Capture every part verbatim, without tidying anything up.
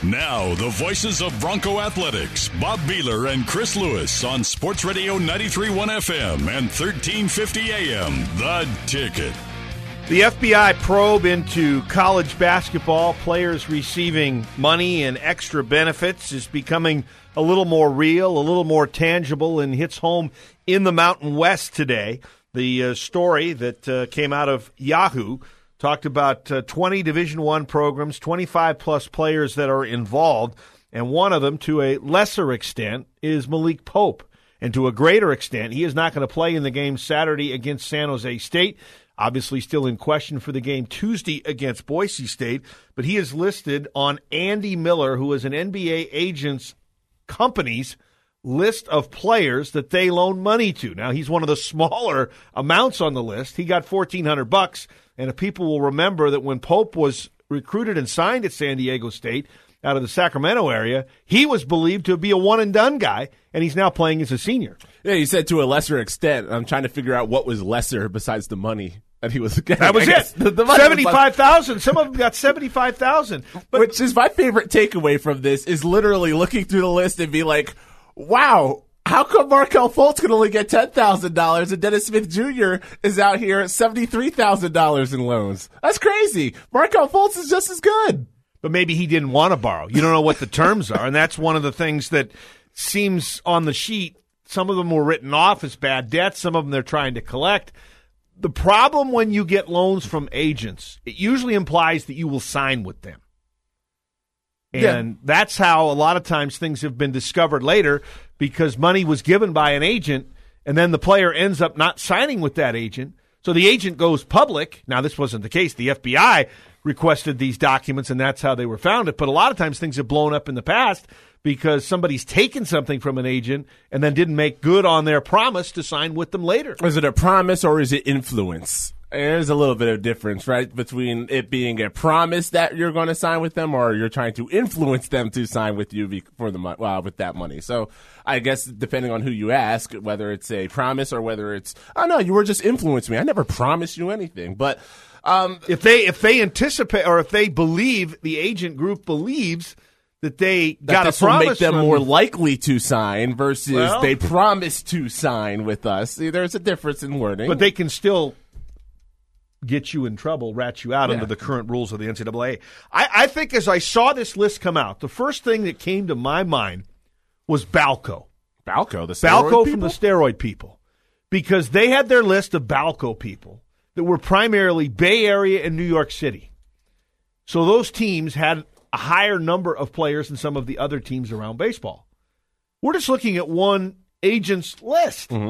Now, the voices of Bronco Athletics, Bob Beeler and Chris Lewis on Sports Radio ninety-three point one F M and thirteen fifty A M. The Ticket. The F B I probe into college basketball players receiving money and extra benefits is becoming a little more real, a little more tangible, and hits home in the Mountain West today. The uh, story that uh, came out of Yahoo talked about uh, twenty Division I programs, twenty-five plus players that are involved, and one of them, to a lesser extent, is Malik Pope. And to a greater extent, he is not going to play in the game Saturday against San Jose State. Obviously still in question for the game Tuesday against Boise State, but he is listed on Andy Miller, who is an N B A agent's company's list of players that they loan money to. Now, he's one of the smaller amounts on the list. He got fourteen hundred bucks, and if people will remember that when Pope was recruited and signed at San Diego State out of the Sacramento area, he was believed to be a one-and-done guy, and he's now playing as a senior. Yeah, you said to a lesser extent. I'm trying to figure out what was lesser besides the money that he was getting. That was it. The, the seventy-five thousand. Some of them got seventy-five thousand. Which is my favorite takeaway from this, is literally looking through the list and be like, wow, how come Markelle Fultz can only get ten thousand dollars and Dennis Smith Junior is out here at seventy-three thousand dollars in loans? That's crazy. Markelle Fultz is just as good. But maybe he didn't want to borrow. You don't know what the terms are, and that's one of the things that seems on the sheet. Some of them were written off as bad debt. Some of them they're trying to collect. The problem when you get loans from agents, it usually implies that you will sign with them. And yeah. That's how a lot of times things have been discovered later, because money was given by an agent, and then the player ends up not signing with that agent. So the agent goes public. Now, this wasn't the case. The F B I requested these documents, and that's how they were found. But a lot of times things have blown up in the past because somebody's taken something from an agent and then didn't make good on their promise to sign with them later. Is it a promise or is it influence? There's a little bit of difference, right, between it being a promise that you're going to sign with them or you're trying to influence them to sign with you for the well, with that money. So I guess depending on who you ask, whether it's a promise or whether it's, oh, no, you were just influencing me. I never promised you anything. But um, if they if they anticipate or if they believe, the agent group believes that they that got this a promise will make them from, more likely to sign versus well, they promised to sign with us. See, there's a difference in wording. But they can still get you in trouble, rat you out yeah. under the current rules of the N C double A. I, I think as I saw this list come out, the first thing that came to my mind was Balco. Balco, the steroid Balco people? from the steroid people. Because they had their list of Balco people that were primarily Bay Area and New York City. So those teams had a higher number of players than some of the other teams around baseball. We're just looking at one agent's list. Mm-hmm.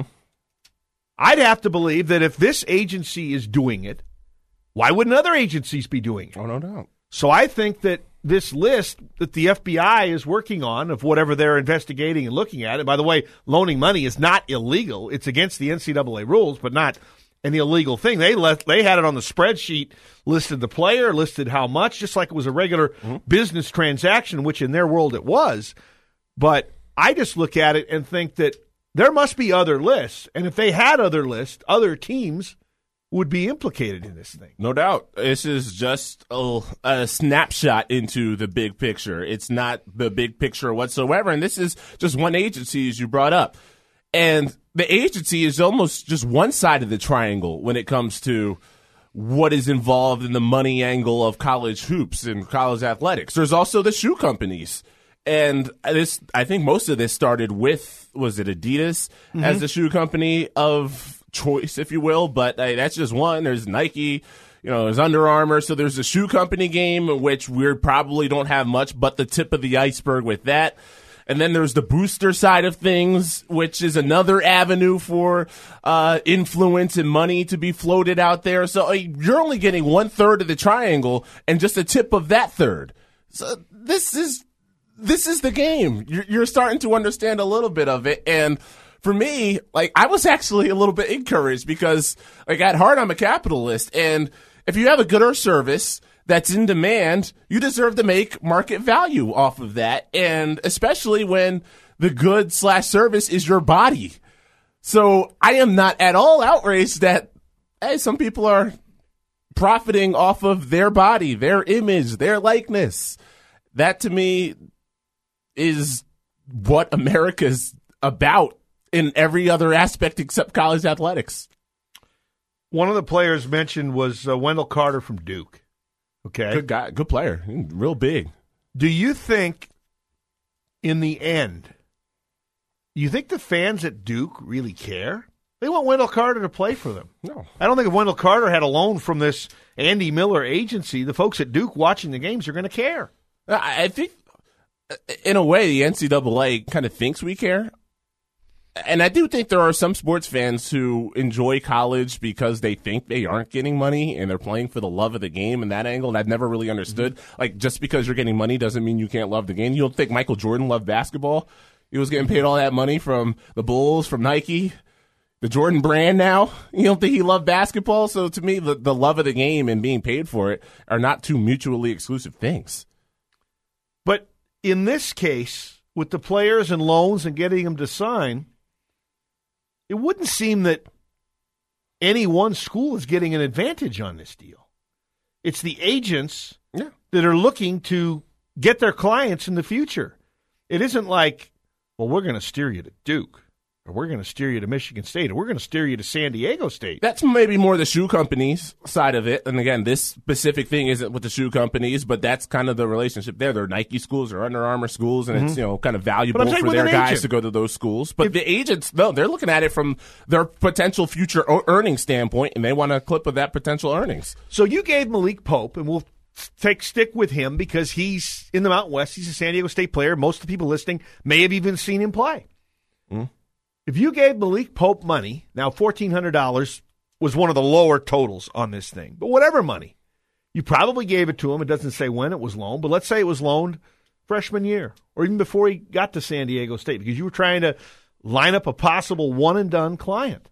I'd have to believe that if this agency is doing it, why wouldn't other agencies be doing it? Oh, no doubt. So I think that this list that the F B I is working on of whatever they're investigating and looking at, and by the way, loaning money is not illegal. It's against the N C double A rules, but not an illegal thing. They left, they had it on the spreadsheet, listed the player, listed how much, just like it was a regular mm-hmm. business transaction, which in their world it was. But I just look at it and think that there must be other lists, and if they had other lists, other teams would be implicated in this thing. No doubt. This is just a, a snapshot into the big picture. It's not the big picture whatsoever, and this is just one agency, as you brought up. And the agency is almost just one side of the triangle when it comes to what is involved in the money angle of college hoops and college athletics. There's also the shoe companies. And this, I think most of this started with, was it Adidas mm-hmm. as the shoe company of choice, if you will? But uh, that's just one. There's Nike, you know, there's Under Armour. So there's a shoe company game, which we probably don't have much but the tip of the iceberg with that. And then there's the booster side of things, which is another avenue for uh, influence and money to be floated out there. So uh, you're only getting one third of the triangle and just a tip of that third. So this is this is the game. You're, you're starting to understand a little bit of it. And for me, like, I was actually a little bit encouraged because, like, at heart, I'm a capitalist. And if you have a good or service that's in demand, you deserve to make market value off of that, and especially when the good slash service is your body. So I am not at all outraged that, hey, some people are profiting off of their body, their image, their likeness. That to me is what America's about in every other aspect except college athletics. One of the players mentioned was uh, Wendell Carter from Duke. Okay. Good guy, good player, real big. Do you think in the end, you think the fans at Duke really care? They want Wendell Carter to play for them. No. I don't think if Wendell Carter had a loan from this Andy Miller agency, the folks at Duke watching the games are going to care. I think, in a way, the N C double A kind of thinks we care. And I do think there are some sports fans who enjoy college because they think they aren't getting money and they're playing for the love of the game and that angle. And I've never really understood. Mm-hmm. Like, just because you're getting money doesn't mean you can't love the game. You don't think Michael Jordan loved basketball? He was getting paid all that money from the Bulls, from Nike, the Jordan brand now. You don't think he loved basketball? So to me, the, the love of the game and being paid for it are not two mutually exclusive things. But in this case, with the players and loans and getting them to sign, it wouldn't seem that any one school is getting an advantage on this deal. It's the agents yeah. that are looking to get their clients in the future. It isn't like, well, we're going to steer you to Duke, or we're going to steer you to Michigan State, or we're going to steer you to San Diego State. That's maybe more the shoe companies side of it. And again, this specific thing isn't with the shoe companies, but that's kind of the relationship there. They're Nike schools or Under Armour schools, and mm-hmm. it's, you know, kind of valuable for their guys agent. to go to those schools. But if, the agents, no, they're looking at it from their potential future earnings standpoint, and they want a clip of that potential earnings. So you gave Malik Pope, and we'll take stick with him because he's in the Mountain West. He's a San Diego State player. Most of the people listening may have even seen him play. Mm-hmm. If you gave Malik Pope money, now fourteen hundred dollars was one of the lower totals on this thing, but whatever money, you probably gave it to him. It doesn't say when it was loaned, but let's say it was loaned freshman year or even before he got to San Diego State because you were trying to line up a possible one-and-done client.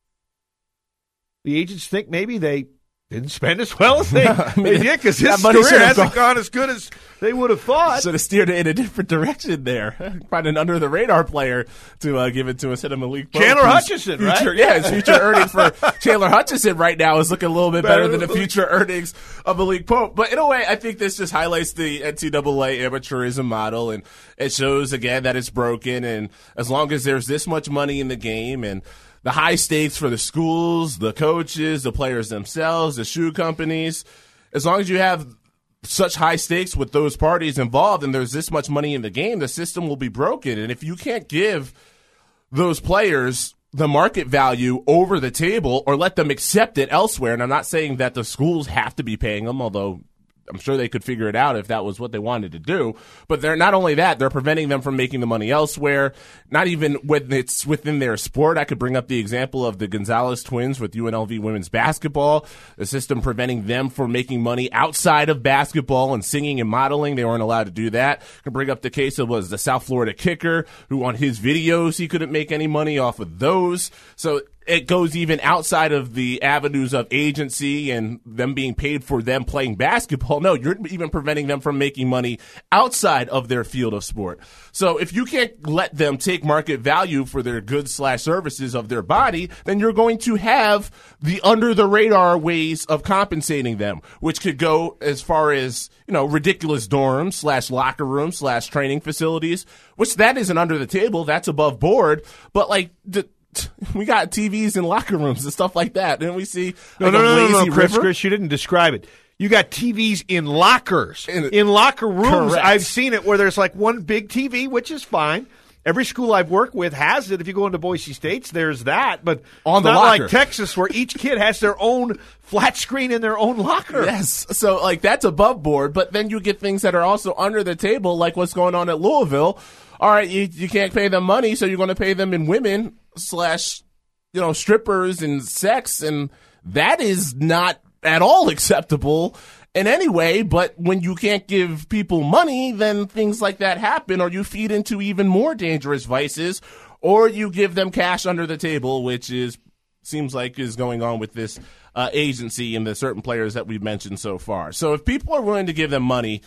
The agents think maybe they didn't spend as well as they, I mean, they did because his career hasn't gone as good as they would have thought. Should have steered it in a different direction there. Find an under-the-radar player to uh, give it to instead of Malik Pope. Chandler Hutchison, future, right? Yeah, his future earnings for Chandler Hutchison right now is looking a little bit better, better than the future earnings of Malik Pope. But in a way, I think this just highlights the N C double A amateurism model, and it shows, again, that it's broken. And as long as there's this much money in the game and the high stakes for the schools, the coaches, the players themselves, the shoe companies, as long as you have such high stakes with those parties involved and there's this much money in the game, the system will be broken. And if you can't give those players the market value over the table or let them accept it elsewhere, and I'm not saying that the schools have to be paying them, although I'm sure they could figure it out if that was what they wanted to do. But they're not only that, they're preventing them from making the money elsewhere, not even when it's within their sport. I could bring up the example of the Gonzalez twins with U N L V women's basketball, the system preventing them from making money outside of basketball and singing and modeling. They weren't allowed to do that. I could bring up the case of was the South Florida kicker who on his videos, he couldn't make any money off of those. So it goes even outside of the avenues of agency and them being paid for them playing basketball. No, you're even preventing them from making money outside of their field of sport. So if you can't let them take market value for their goods slash services of their body, then you're going to have the under the radar ways of compensating them, which could go as far as, you know, ridiculous dorms slash locker rooms slash training facilities, which that isn't under the table. That's above board. But like the, we got T Vs in locker rooms and stuff like that. Didn't we see no, like no, a no, lazy no, no, Chris, river? Chris, you didn't describe it. You got T Vs in lockers, in, in locker rooms. Correct. I've seen it where there's like one big T V, which is fine. Every school I've worked with has it. If you go into Boise State's, there's that. But on it's the not locker. like Texas where each kid has their own flat screen in their own locker. Yes. So, like, that's above board. But then you get things that are also under the table, like what's going on at Louisville. All right, you, you can't pay them money, so you're going to pay them in women slash, you know, strippers and sex. And that is not at all acceptable in any way, but when you can't give people money, then things like that happen, or you feed into even more dangerous vices, or you give them cash under the table, which is seems like is going on with this uh, agency and the certain players that we've mentioned so far. So if people are willing to give them money,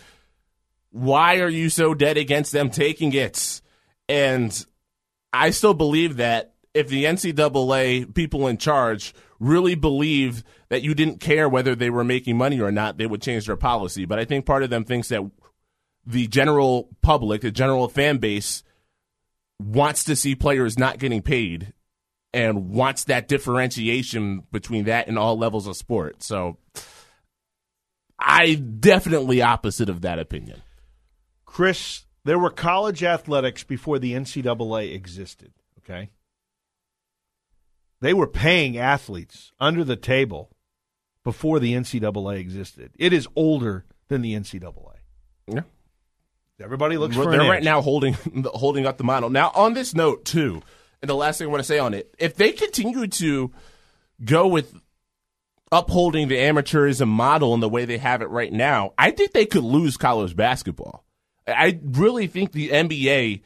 why are you so dead against them taking it? And I still believe that if the N C double A people in charge really believed that you didn't care whether they were making money or not, they would change their policy. But I think part of them thinks that the general public, the general fan base, wants to see players not getting paid and wants that differentiation between that and all levels of sport. So I definitely opposite of that opinion. Chris, there were college athletics before the N C double A existed, okay? They were paying athletes under the table before the N C double A existed. It is older than the N C double A. Yeah. Everybody looks They're for an right answer. now holding holding up the model. Now, on this note, too, and the last thing I want to say on it, if they continue to go with upholding the amateurism model in the way they have it right now, I think they could lose college basketball. I really think the N B A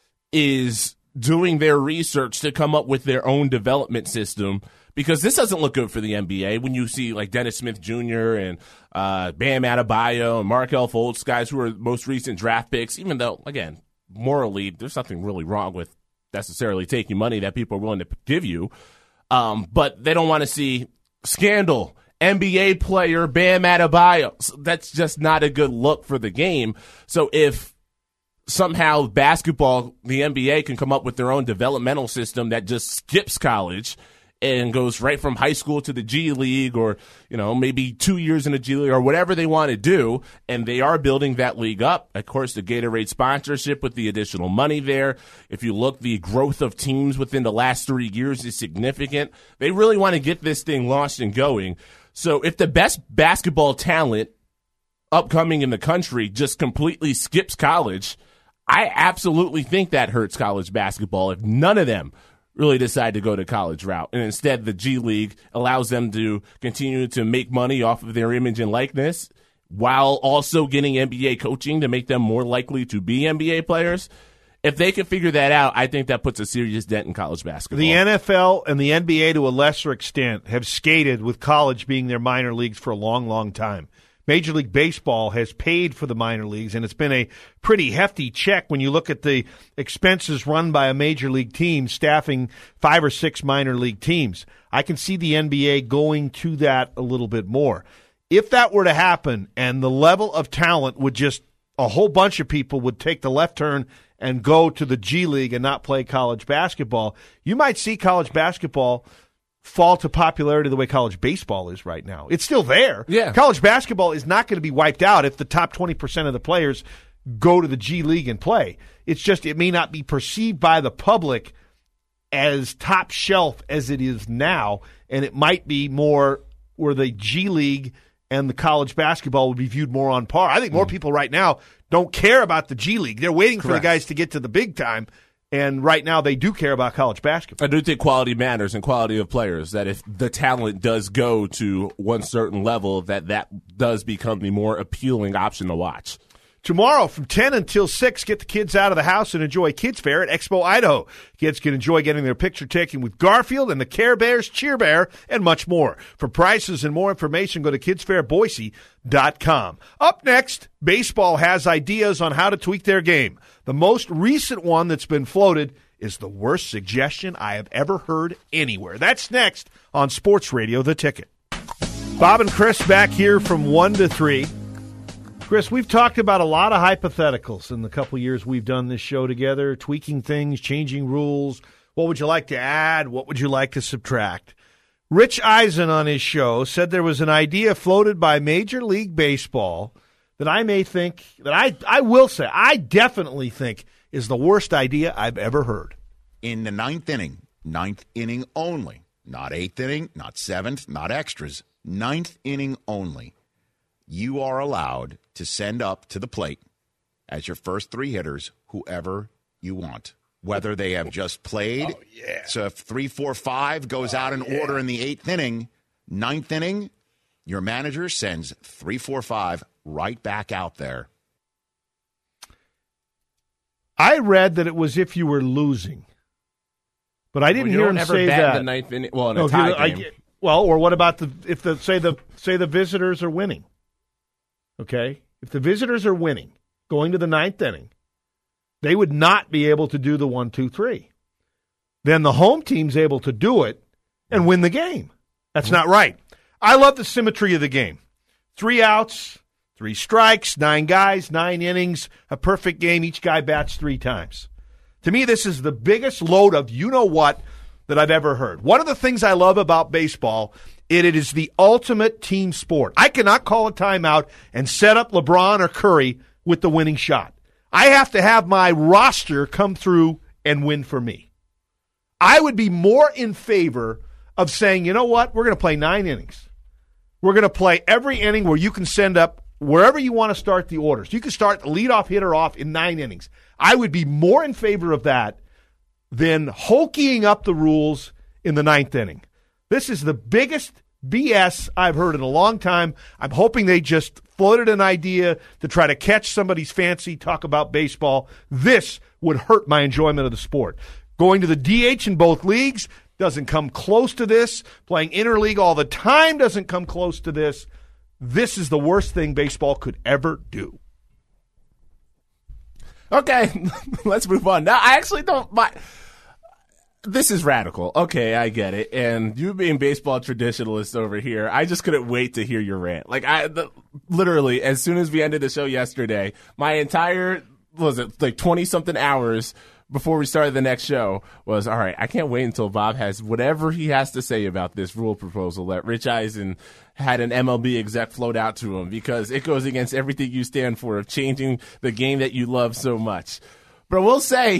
is doing their research to come up with their own development system, because this doesn't look good for the N B A when you see like Dennis Smith Junior and uh, Bam Adebayo and Markelle Fultz, guys who are most recent draft picks, even though, again, morally, there's nothing really wrong with necessarily taking money that people are willing to give you. Um, but they don't want to see scandal, N B A player Bam Adebayo. So that's just not a good look for the game. So if somehow basketball, the N B A can come up with their own developmental system that just skips college and goes right from high school to the G League, or, you know, maybe two years in the G League or whatever they want to do, and they are building that league up. Of course, the Gatorade sponsorship with the additional money there. If you look, the growth of teams within the last three years is significant. They really want to get this thing launched and going. So if the best basketball talent upcoming in the country just completely skips college, I absolutely think that hurts college basketball if none of them really decide to go the college route. And instead, the G League allows them to continue to make money off of their image and likeness while also getting N B A coaching to make them more likely to be N B A players. If they can figure that out, I think that puts a serious dent in college basketball. The N F L and the N B A, to a lesser extent, have skated with college being their minor leagues for a long, long time. Major League Baseball has paid for the minor leagues, and it's been a pretty hefty check when you look at the expenses run by a major league team staffing five or six minor league teams. I can see the N B A going to that a little bit more. If that were to happen and the level of talent would just, a whole bunch of people would take the left turn and go to the G League and not play college basketball, you might see college basketball fall to popularity the way college baseball is right now. It's still there. Yeah. College basketball is not going to be wiped out if the top twenty percent of the players go to the G League and play. It's just it may not be perceived by the public as top shelf as it is now, and it might be more where the G League and the college basketball would be viewed more on par. I think more mm. people right now don't care about the G League. They're waiting Correct. for the guys to get to the big time. And right now, they do care about college basketball. I do think quality matters and quality of players, that if the talent does go to one certain level, that that does become the more appealing option to watch. Tomorrow from ten until six, get the kids out of the house and enjoy Kids Fair at Expo Idaho. Kids can enjoy getting their picture taken with Garfield and the Care Bears, Cheer Bear, and much more. For prices and more information, go to kids fair boise dot com. Up next, baseball has ideas on how to tweak their game. The most recent one that's been floated is the worst suggestion I have ever heard anywhere. That's next on Sports Radio The Ticket. Bob and Chris back here from one to three. Chris, we've talked about a lot of hypotheticals in the couple years we've done this show together, tweaking things, changing rules. What would you like to add? What would you like to subtract? Rich Eisen on his show said there was an idea floated by Major League Baseball that I may think, that I, I will say, I definitely think is the worst idea I've ever heard. In the ninth inning, ninth inning only, not eighth inning, not seventh, not extras, ninth inning only, you are allowed to send up to the plate as your first three hitters whoever you want, whether they have just played. Oh, yeah. So if three, four, five goes oh, out in yeah. order in the eighth inning, ninth inning, your manager sends three, four, five right back out there. I read that it was if you were losing, but I didn't well, you hear don't him ever say bat that. In the ninth inning, well, in no, a tie I, game. I, well, or what about the if the say the say the visitors are winning? Okay, if the visitors are winning, going to the ninth inning, they would not be able to do the one, two, three. Then the home team's able to do it and win the game. That's not right. I love the symmetry of the game. Three outs, Three strikes, nine guys, nine innings, a perfect game. Each guy bats three times. To me, this is the biggest load of you-know-what that I've ever heard. One of the things I love about baseball, it, it is the ultimate team sport. I cannot call a timeout and set up LeBron or Curry with the winning shot. I have to have my roster come through and win for me. I would be more in favor of saying, you know what, we're going to play nine innings. We're going to play every inning where you can send up wherever you want to start the orders. You can start the leadoff hitter off in nine innings. I would be more in favor of that than hokeying up the rules in the ninth inning. This is the biggest B S I've heard in a long time. I'm hoping they just floated an idea to try to catch somebody's fancy, talk about baseball. This would hurt my enjoyment of the sport. Going to the D H in both leagues doesn't come close to this. Playing interleague all the time doesn't come close to this. This is the worst thing baseball could ever do. Okay, let's move on. Now, I actually don't mind. This is radical. Okay, I get it. And you being baseball traditionalist over here, I just couldn't wait to hear your rant. Like, I the, literally, as soon as we ended the show yesterday, my entire, what was it, like twenty-something hours before we started the next show was, all right, I can't wait until Bob has whatever he has to say about this rule proposal that Rich Eisen had an M L B exec float out to him, because it goes against everything you stand for of changing the game that you love so much. But we'll say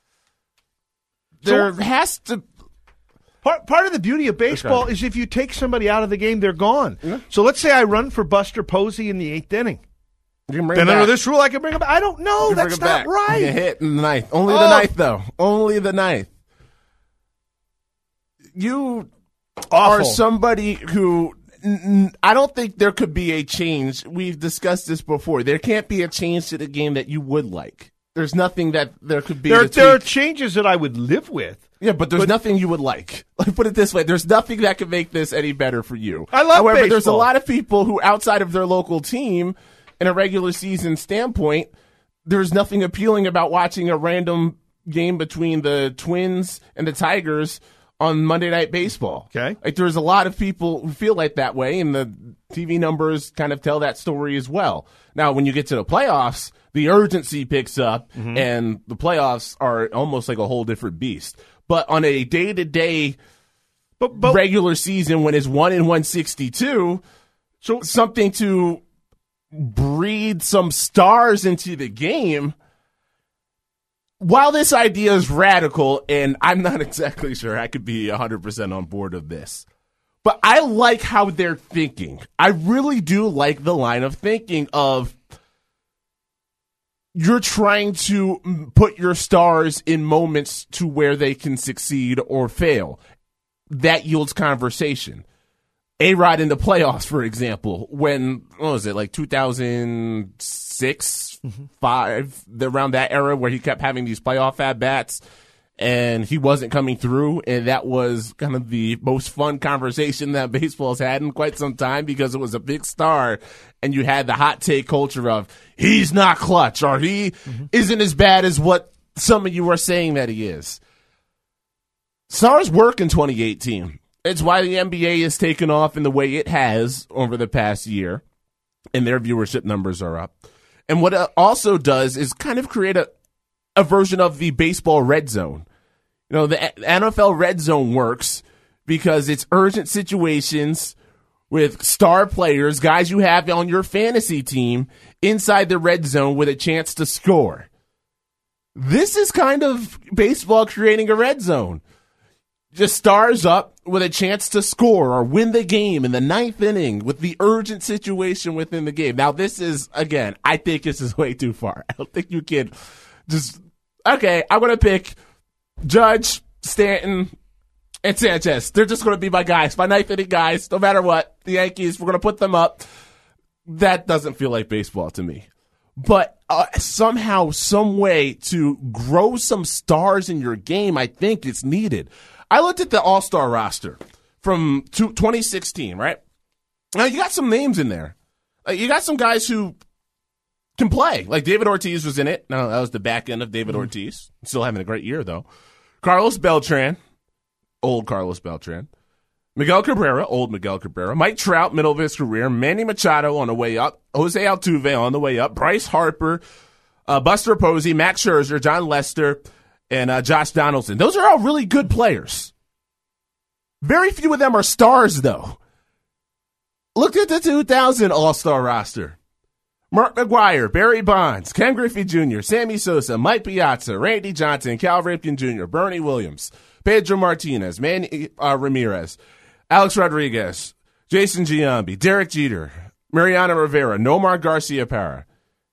there so, has to... Part, part of the beauty of baseball okay. is if you take somebody out of the game, they're gone. Yeah. So let's say I run for Buster Posey in the eighth inning. You can bring then him under back. this rule, I can bring him back. I don't know. That's not back. right. You hit in the ninth. Only oh. the ninth, though. Only the ninth. You Awful. are somebody who... I don't think there could be a change. We've discussed this before. There can't be a change to the game that you would like. There's nothing that there could be. There, there are changes that I would live with. Yeah, but there's but, nothing you would like. Let put it this way. There's nothing that could make this any better for you. I love However, baseball. There's a lot of people who, outside of their local team, in a regular season standpoint, there's nothing appealing about watching a random game between the Twins and the Tigers on Monday Night Baseball. Okay. Like, there's a lot of people who feel like that way, and the T V numbers kind of tell that story as well. Now, when you get to the playoffs, the urgency picks up, mm-hmm. and the playoffs are almost like a whole different beast. But on a day-to-day but, but, regular season, when it's one in one sixty-two, so something to breed some stars into the game. While this idea is radical, and I'm not exactly sure I could be one hundred percent on board of this, but I like how they're thinking. I really do like the line of thinking of you're trying to put your stars in moments to where they can succeed or fail. That yields conversation. A-Rod in the playoffs, for example, when, what was it, like two thousand six, mm-hmm. five, around that era where he kept having these playoff at-bats and he wasn't coming through, and that was kind of the most fun conversation that baseball's had in quite some time, because it was a big star, and you had the hot take culture of, he's not clutch, or he mm-hmm. isn't as bad as what some of you are saying that he is. Stars work in twenty eighteen. It's why the N B A has taken off in the way it has over the past year, and their viewership numbers are up. And what it also does is kind of create a, a version of the baseball red zone. You know, the N F L red zone works because it's urgent situations with star players, guys you have on your fantasy team, inside the red zone with a chance to score. This is kind of baseball creating a red zone. Just stars up with a chance to score or win the game in the ninth inning with the urgent situation within the game. Now, this is, again, I think this is way too far. I don't think you can just, okay, I'm going to pick Judge, Stanton, and Sanchez. They're just going to be my guys, my ninth inning guys, no matter what. The Yankees, we're going to put them up. That doesn't feel like baseball to me. But uh, somehow, some way to grow some stars in your game, I think it's needed. I looked at the All-Star roster from twenty sixteen, right? Now, you got some names in there. Uh, you got some guys who can play. Like David Ortiz was in it. No, that was the back end of David mm-hmm. Ortiz. Still having a great year, though. Carlos Beltran. Old Carlos Beltran. Miguel Cabrera, old Miguel Cabrera, Mike Trout, middle of his career, Manny Machado on the way up, Jose Altuve on the way up, Bryce Harper, uh, Buster Posey, Max Scherzer, John Lester, and uh, Josh Donaldson. Those are all really good players. Very few of them are stars, though. Look at the two thousand All-Star roster. Mark McGwire, Barry Bonds, Ken Griffey Junior, Sammy Sosa, Mike Piazza, Randy Johnson, Cal Ripken Junior, Bernie Williams, Pedro Martinez, Manny uh, Ramirez, Alex Rodriguez, Jason Giambi, Derek Jeter, Mariano Rivera, Nomar Garciaparra.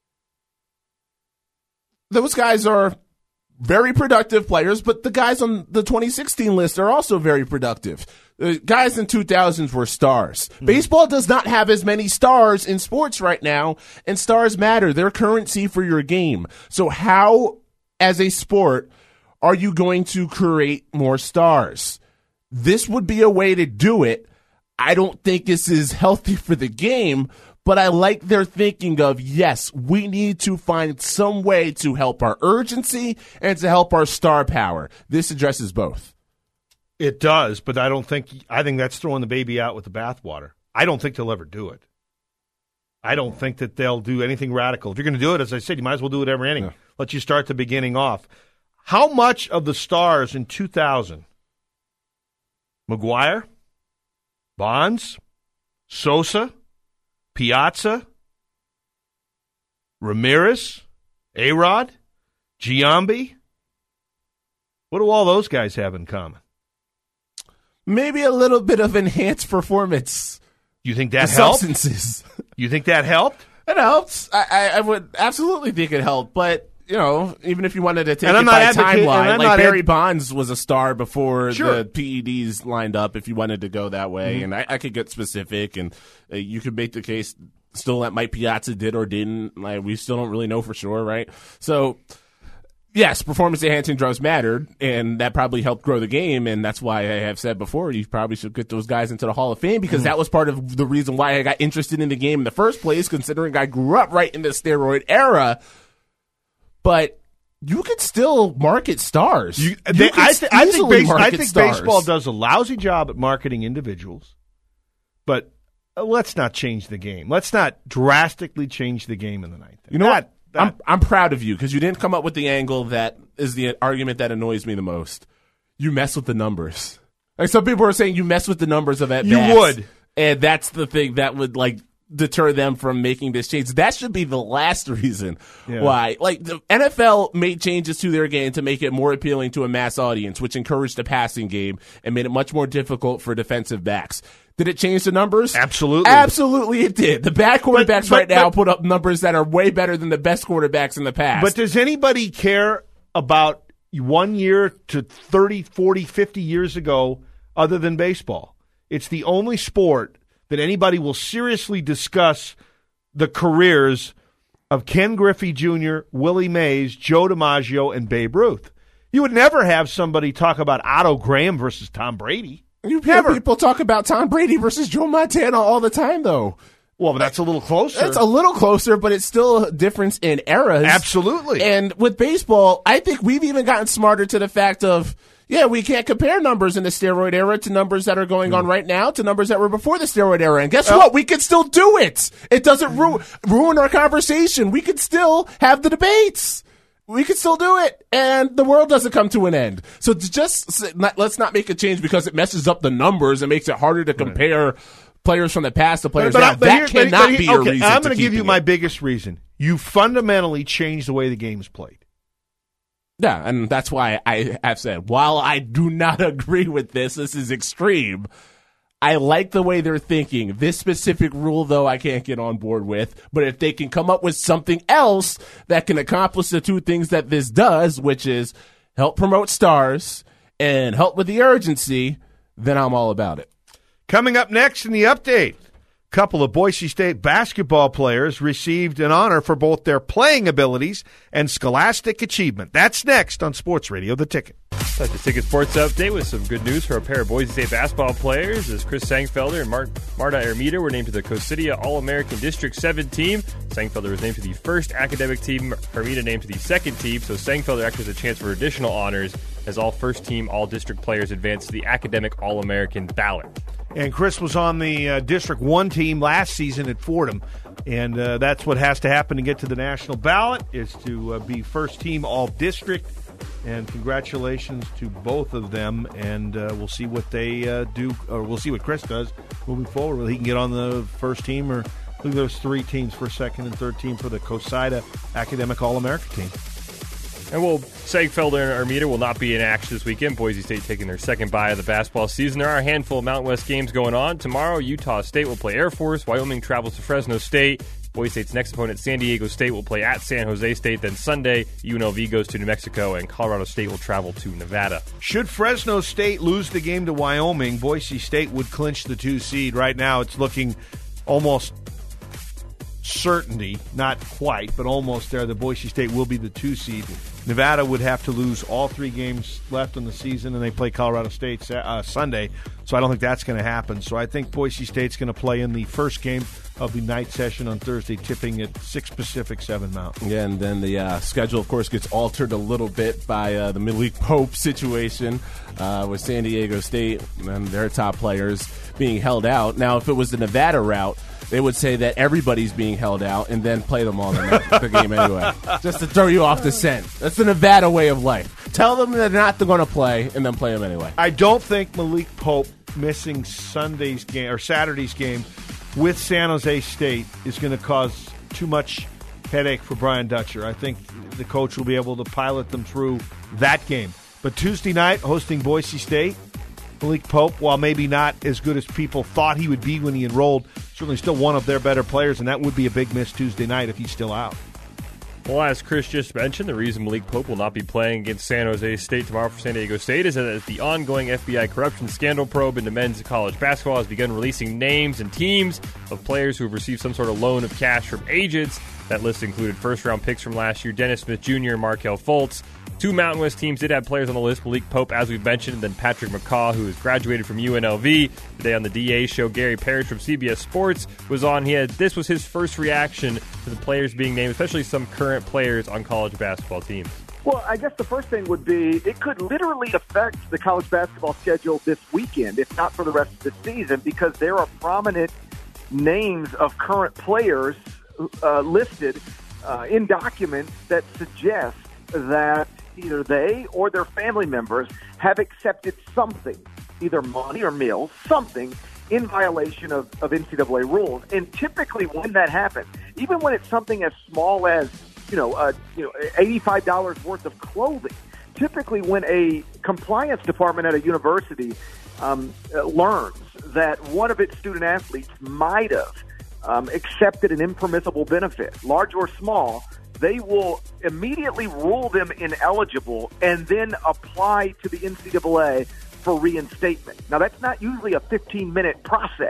Those guys are very productive players, but the guys on the twenty sixteen list are also very productive. The guys in two thousands were stars. Mm-hmm. Baseball does not have as many stars in sports right now, and stars matter. They're currency for your game. So how, as a sport, are you going to create more stars? This would be a way to do it. I don't think this is healthy for the game, but I like their thinking of, yes, we need to find some way to help our urgency and to help our star power. This addresses both. It does, but I don't think – I think that's throwing the baby out with the bathwater. I don't think they'll ever do it. I don't think that they'll do anything radical. If you're going to do it, as I said, you might as well do it every inning. Yeah. Let you start the beginning off. How much of the stars in two thousand – McGwire, Bonds, Sosa, Piazza, Ramirez, A-Rod, Giambi. What do all those guys have in common? Maybe a little bit of enhanced performance. You think that the helped? Substances. You think that helped? It helps. I, I, I would absolutely think it helped, but you know, even if you wanted to take and it I'm by not timeline, like Barry ad- Bonds was a star before sure. the P E Ds lined up. If you wanted to go that way, mm-hmm. and I, I could get specific, and uh, you could make the case still that Mike Piazza did or didn't. Like we still don't really know for sure, right? So. Yes, performance-enhancing drugs mattered, and that probably helped grow the game, and that's why I have said before you probably should get those guys into the Hall of Fame, because mm. that was part of the reason why I got interested in the game in the first place, considering I grew up right in the steroid era. But you could still market stars. You, they, you I, th- I think, base- I think stars. baseball does a lousy job at marketing individuals, but uh, let's not change the game. Let's not drastically change the game in the ninth. You know that, what? I'm I'm proud of you because you didn't come up with the angle that is the argument that annoys me the most. You mess with the numbers. Like some people are saying you mess with the numbers of at bats. You would. And that's the thing that would like deter them from making this change. That should be the last reason yeah. why. Like the N F L made changes to their game to make it more appealing to a mass audience, which encouraged the passing game and made it much more difficult for defensive backs. Did it change the numbers? Absolutely. Absolutely it did. The bad quarterbacks but, but, right now but, put up numbers that are way better than the best quarterbacks in the past. But does anybody care about one year to thirty, forty, fifty years ago other than baseball? It's the only sport that anybody will seriously discuss the careers of Ken Griffey Junior, Willie Mays, Joe DiMaggio, and Babe Ruth. You would never have somebody talk about Otto Graham versus Tom Brady. You hear people talk about Tom Brady versus Joe Montana all the time, though. Well, but that's a little closer. It's a little closer, but it's still a difference in eras. Absolutely. And with baseball, I think we've even gotten smarter to the fact of, yeah, we can't compare numbers in the steroid era to numbers that are going mm. on right now to numbers that were before the steroid era. And guess uh, what? We can still do it. It doesn't ru- ruin our conversation. We can still have the debates. We can still do it, and the world doesn't come to an end. So just let's not make a change because it messes up the numbers and makes it harder to compare right. players from the past to players but, now. But that here, cannot but, but be here, a okay, reason I'm going to to give you it. my biggest reason. You fundamentally changed the way the game's played. Yeah, and that's why I have said, while I do not agree with this, this is extreme. I like the way they're thinking. This specific rule, though, I can't get on board with. But if they can come up with something else that can accomplish the two things that this does, which is help promote stars and help with the urgency, then I'm all about it. Coming up next in the update, a couple of Boise State basketball players received an honor for both their playing abilities and scholastic achievement. That's next on Sports Radio The Ticket. That's the Ticket Sports Update with some good news for a pair of Boise State basketball players as Chris Sangfelder and Mar- Marta Ermita were named to the Cosidia All-American District seven team. Sangfelder was named to the first academic team, Ermita named to the second team, so Sangfelder actually has a chance for additional honors as all first-team All-District players advance to the academic All-American ballot. And Chris was on the uh, District one team last season at Fordham. And uh, that's what has to happen to get to the national ballot, is to uh, be first team all-district. And congratulations to both of them. And uh, we'll see what they uh, do, or we'll see what Chris does moving forward. Whether he can get on the first team, or I think there's three teams for second and third team for the COSIDA Academic All-America team. And well, Seigfelder and Armida will not be in action this weekend. Boise State taking their second bye of the basketball season. There are a handful of Mountain West games going on. Tomorrow, Utah State will play Air Force. Wyoming travels to Fresno State. Boise State's next opponent, San Diego State, will play at San Jose State. Then Sunday, U N L V goes to New Mexico, and Colorado State will travel to Nevada. Should Fresno State lose the game to Wyoming, Boise State would clinch the two seed. Right now, it's looking almost certainty, not quite, but almost there, that Boise State will be the two seed. Nevada would have to lose all three games left in the season, and they play Colorado State uh, Sunday, so I don't think that's going to happen. So I think Boise State's going to play in the first game of the night session on Thursday, tipping at six Pacific, seven Mountain. Yeah, and then the uh, schedule, of course, gets altered a little bit by uh, the Malik Pope situation uh, with San Diego State and their top players being held out. Now, if it was the Nevada route, they would say that everybody's being held out and then play them all the, night, the game anyway, just to throw you off the scent. That's the Nevada way of life. Tell them they're not going to play and then play them anyway. I don't think Malik Pope missing Sunday's game or Saturday's game with San Jose State is going to cause too much headache for Brian Dutcher. I think the coach will be able to pilot them through that game. But Tuesday night, hosting Boise State, Malik Pope, while maybe not as good as people thought he would be when he enrolled, certainly still one of their better players, and that would be a big miss Tuesday night if he's still out. Well, as Chris just mentioned, the reason Malik Pope will not be playing against San Jose State tomorrow for San Diego State is that the ongoing F B I corruption scandal probe into men's college basketball has begun releasing names and teams of players who have received some sort of loan of cash from agents. That list included first-round picks from last year, Dennis Smith Junior and Markelle Fultz. Two Mountain West teams did have players on the list, Malik Pope, as we've mentioned, and then Patrick McCaw, who has graduated from U N L V. Today on the D A show, Gary Parrish from C B S Sports was on. He had This was his first reaction to the players being named, especially some current players on college basketball teams. Well, I guess the first thing would be it could literally affect the college basketball schedule this weekend, if not for the rest of the season, because there are prominent names of current players uh, listed uh, in documents that suggest that either they or their family members have accepted something, either money or meals, something in violation of, of N C double A rules. And typically when that happens, even when it's something as small as, you know, uh, you know, eighty-five dollars worth of clothing, typically when a compliance department at a university um, uh, learns that one of its student athletes might have um, accepted an impermissible benefit, large or small, they will immediately rule them ineligible and then apply to the N C double A for reinstatement. Now, that's not usually a fifteen-minute process.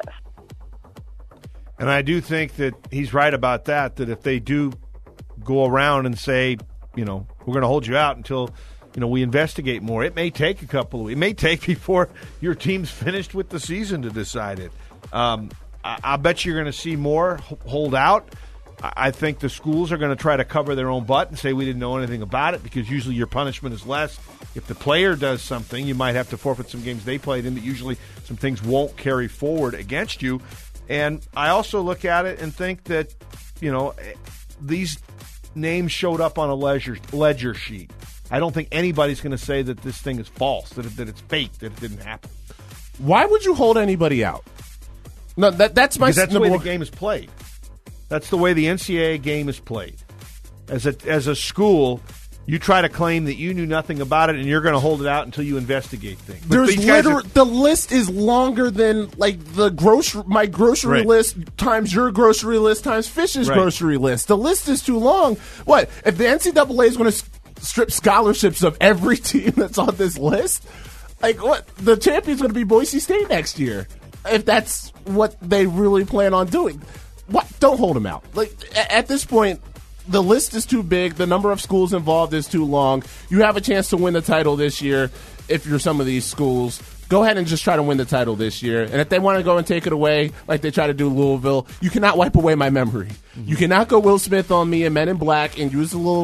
And I do think that he's right about that, that if they do go around and say, you know, we're going to hold you out until, you know, we investigate more, it may take a couple of weeks. It may take before your team's finished with the season to decide it. Um, I, I bet you're going to see more hold out. I think the schools are going to try to cover their own butt and say we didn't know anything about it, because usually your punishment is less. If the player does something, you might have to forfeit some games they played in, but usually some things won't carry forward against you. And I also look at it and think that, you know, these names showed up on a ledger, ledger sheet. I don't think anybody's going to say that this thing is false, that, it, that it's fake, that it didn't happen. Why would you hold anybody out? No, that that's my. Because that's the way more- the game is played. That's the way the N C double A game is played. As a as a school, you try to claim that you knew nothing about it, and you're going to hold it out until you investigate things. But There's these guys liter- are- the list is longer than like the grocery my grocery Right. list times your grocery list times Fish's Right. grocery list. The list is too long. What if the N C double A is going to strip scholarships of every team that's on this list? Like what? The champion's going to be Boise State next year if that's what they really plan on doing. What? Don't hold them out. Like a- at this point, the list is too big. The number of schools involved is too long. You have a chance to win the title this year if you're some of these schools. Go ahead and just try to win the title this year. And if they want to go and take it away like they try to do Louisville, you cannot wipe away my memory. Mm-hmm. You cannot go Will Smith on me and Men in Black and use a little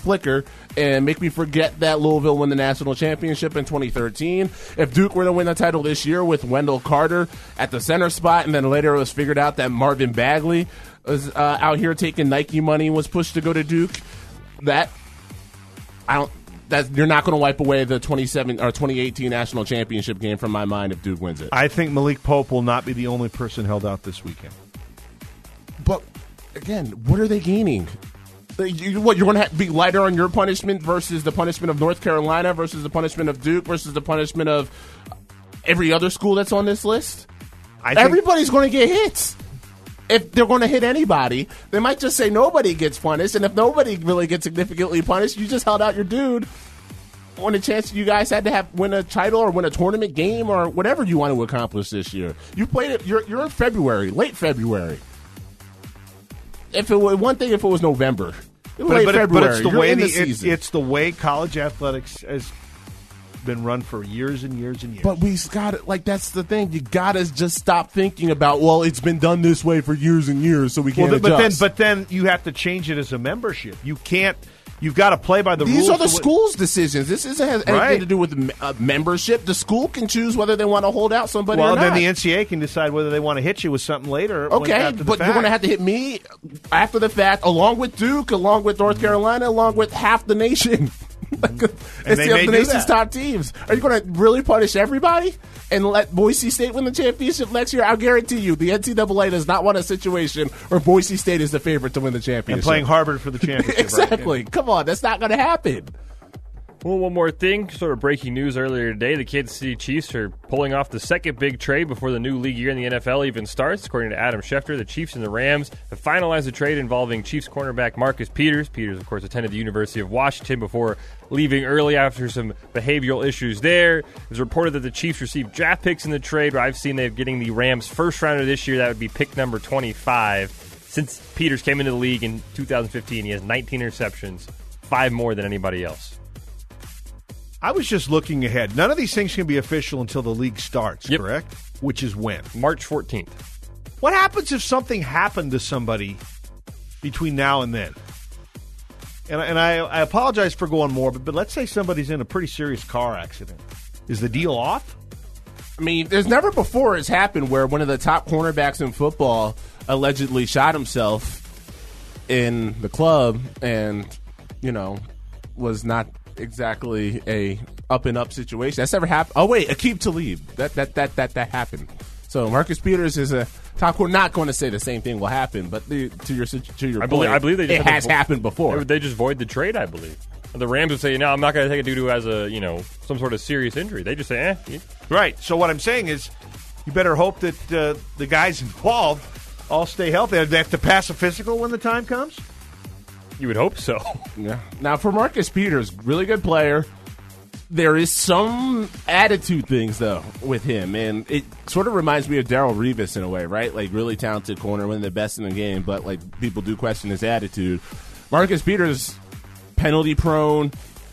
flicker and make me forget that Louisville won the national championship in twenty thirteen. If Duke were to win the title this year with Wendell Carter at the center spot, and then later it was figured out that Marvin Bagley was uh, out here taking Nike money and was pushed to go to Duke, that I don't. That you're not going to wipe away the twenty-seven or twenty eighteen national championship game from my mind if Duke wins it. I think Malik Pope will not be the only person held out this weekend. But again, what are they gaining? You, what you're going to be lighter on your punishment versus the punishment of North Carolina versus the punishment of Duke versus the punishment of every other school that's on this list? I think Everybody's going to get hits. If they're going to hit anybody, they might just say nobody gets punished, and if nobody really gets significantly punished, you just held out your dude on a chance you guys had to have win a title or win a tournament game or whatever you want to accomplish this year. You played it. You're, you're in February, late February. If it were one thing, if it was November, it was but, late but, February. but it's the you're way in the the, it, season. it's the way college athletics has been run for years and years and years. But we got it. Like that's the thing. You gotta just stop thinking about. Well, it's been done this way for years and years, so we can't well, but adjust. then, but then you have to change it as a membership. You can't. You've got to play by the These rules. are the of what- school's decisions. This isn't has anything Right. to do with uh, membership. The school can choose whether they want to hold out somebody Well, or not. then the N C A A can decide whether they want to hit you with something later. when- Okay, after the but you're fact. going to have to hit me after the fact, along with Duke, along with North Carolina, along with half the nation. It's they the, may the do nation's that. top teams. Are you going to really punish everybody and let Boise State win the championship next year? I'll guarantee you the N C double A does not want a situation where Boise State is the favorite to win the championship. and playing Harvard for the championship. exactly. Right? Come on, that's not going to happen. Well, one more thing, sort of breaking news earlier today. The Kansas City Chiefs are pulling off the second big trade before the new league year in the N F L even starts. According to Adam Schefter, the Chiefs and the Rams have finalized a trade involving Chiefs cornerback Marcus Peters. Peters, of course, attended the University of Washington before leaving early after some behavioral issues there. It was reported that the Chiefs received draft picks in the trade, where I've seen they're getting the Rams' first rounder this year. That would be pick number twenty-five. Since Peters came into the league in two thousand fifteen, he has nineteen interceptions, five more than anybody else. I was just looking ahead. None of these things can be official until the league starts, Yep. correct? Which is when? March fourteenth. What happens if something happened to somebody between now and then? And, and I, I apologize for going more, but, but let's say somebody's in a pretty serious car accident. Is the deal off? I mean, there's never before has happened where one of the top cornerbacks in football allegedly shot himself in the club and, you know, was not exactly a up and up situation. That's never happened. Oh wait, Aqib Talib. That that that that that happened. So Marcus Peters is a top corner. Not going to say the same thing will happen, but the, to your to your I point, believe, I believe they just it had to has vo- happened before. They, they just void the trade, I believe. The Rams would say, no, I'm not going to take it due to as a, you know, some sort of serious injury. They just say, eh. You, Right. So what I'm saying is you better hope that uh, the guys involved all stay healthy. Do they have to pass a physical when the time comes? you would hope so. Yeah. Now for Marcus Peters, really good player. There is some attitude things, though, with him, and it sort of reminds me of Darrell Revis in a way, right? Like, really talented corner, one of the best in the game, but, like, people do question his attitude. Marcus Peters, penalty-prone,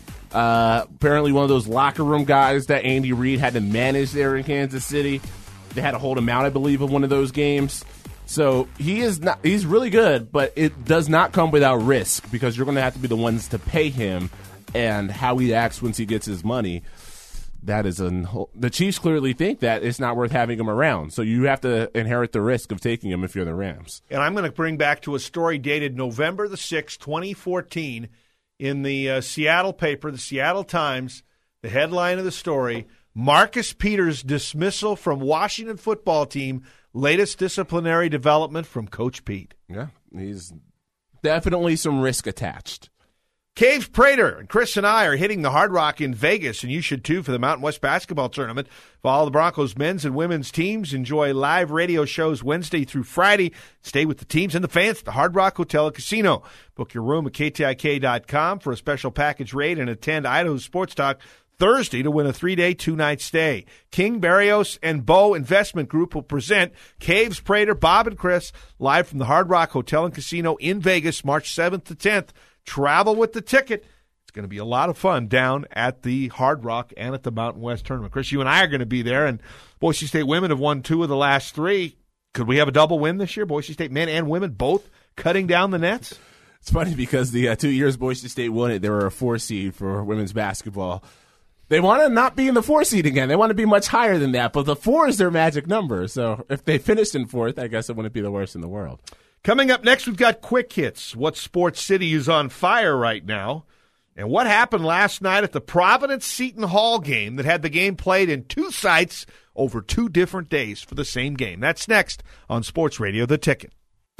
uh, apparently one of those locker room guys that Andy Reid had to manage there in Kansas City. They had to hold him out, I believe, in one of those games. So he is not, he's really good, but it does not come without risk because you're going to have to be the ones to pay him. And how he acts once he gets his money, that is a the Chiefs clearly think that it's not worth having him around. So you have to inherit the risk of taking him if you're the Rams. And I'm going to bring back to a story dated November the sixth, twenty fourteen, in the uh, Seattle paper, the Seattle Times. The headline of the story: Marcus Peters' dismissal from Washington football team. Latest disciplinary development from Coach Pete. Yeah, he's definitely some risk attached. Caves Prater and Chris and I are hitting the Hard Rock in Vegas, and you should too for the Mountain West Basketball Tournament. Follow the Broncos men's and women's teams. Enjoy live radio shows Wednesday through Friday. Stay with the teams and the fans at the Hard Rock Hotel and Casino. Book your room at K T I K dot com for a special package rate and attend Idaho Sports Talk Thursday to win a three-day, two-night stay. King, Barrios, and Bow Investment Group will present Caves Prater, Bob, and Chris live from the Hard Rock Hotel and Casino in Vegas, March seventh to tenth. Travel with the ticket. It's going to be a lot of fun down at the Hard Rock and at the Mountain West Tournament. Chris, you and I are going to be there, and Boise State women have won two of the last three. Could we have a double win this year? Boise State men and women both cutting down the nets? It's funny because the uh, two years Boise State won it, they were a four seed for women's basketball. They want to not be in the four seed again. They want to be much higher than that, but the four is their magic number. So if they finished in fourth, I guess it wouldn't be the worst in the world. Coming up next, we've got Quick Hits. What sports city is on fire right now? And what happened last night at the Providence-Seton Hall game that had the game played in two sites over two different days for the same game? That's next on Sports Radio The Ticket.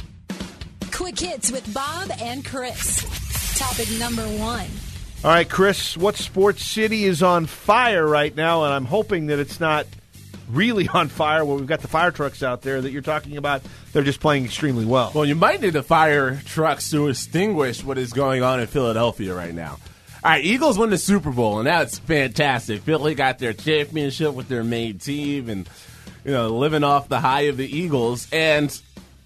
Quick Hits with Bob and Chris. Topic number one. All right, Chris, what sports city is on fire right now? And I'm hoping that it's not really on fire where we've got the fire trucks out there that you're talking about. They're just playing extremely well. Well, you might need the fire trucks to extinguish what is going on in Philadelphia right now. All right, Eagles win the Super Bowl, and that's fantastic. Philly got their championship with their main team and, you know, living off the high of the Eagles. And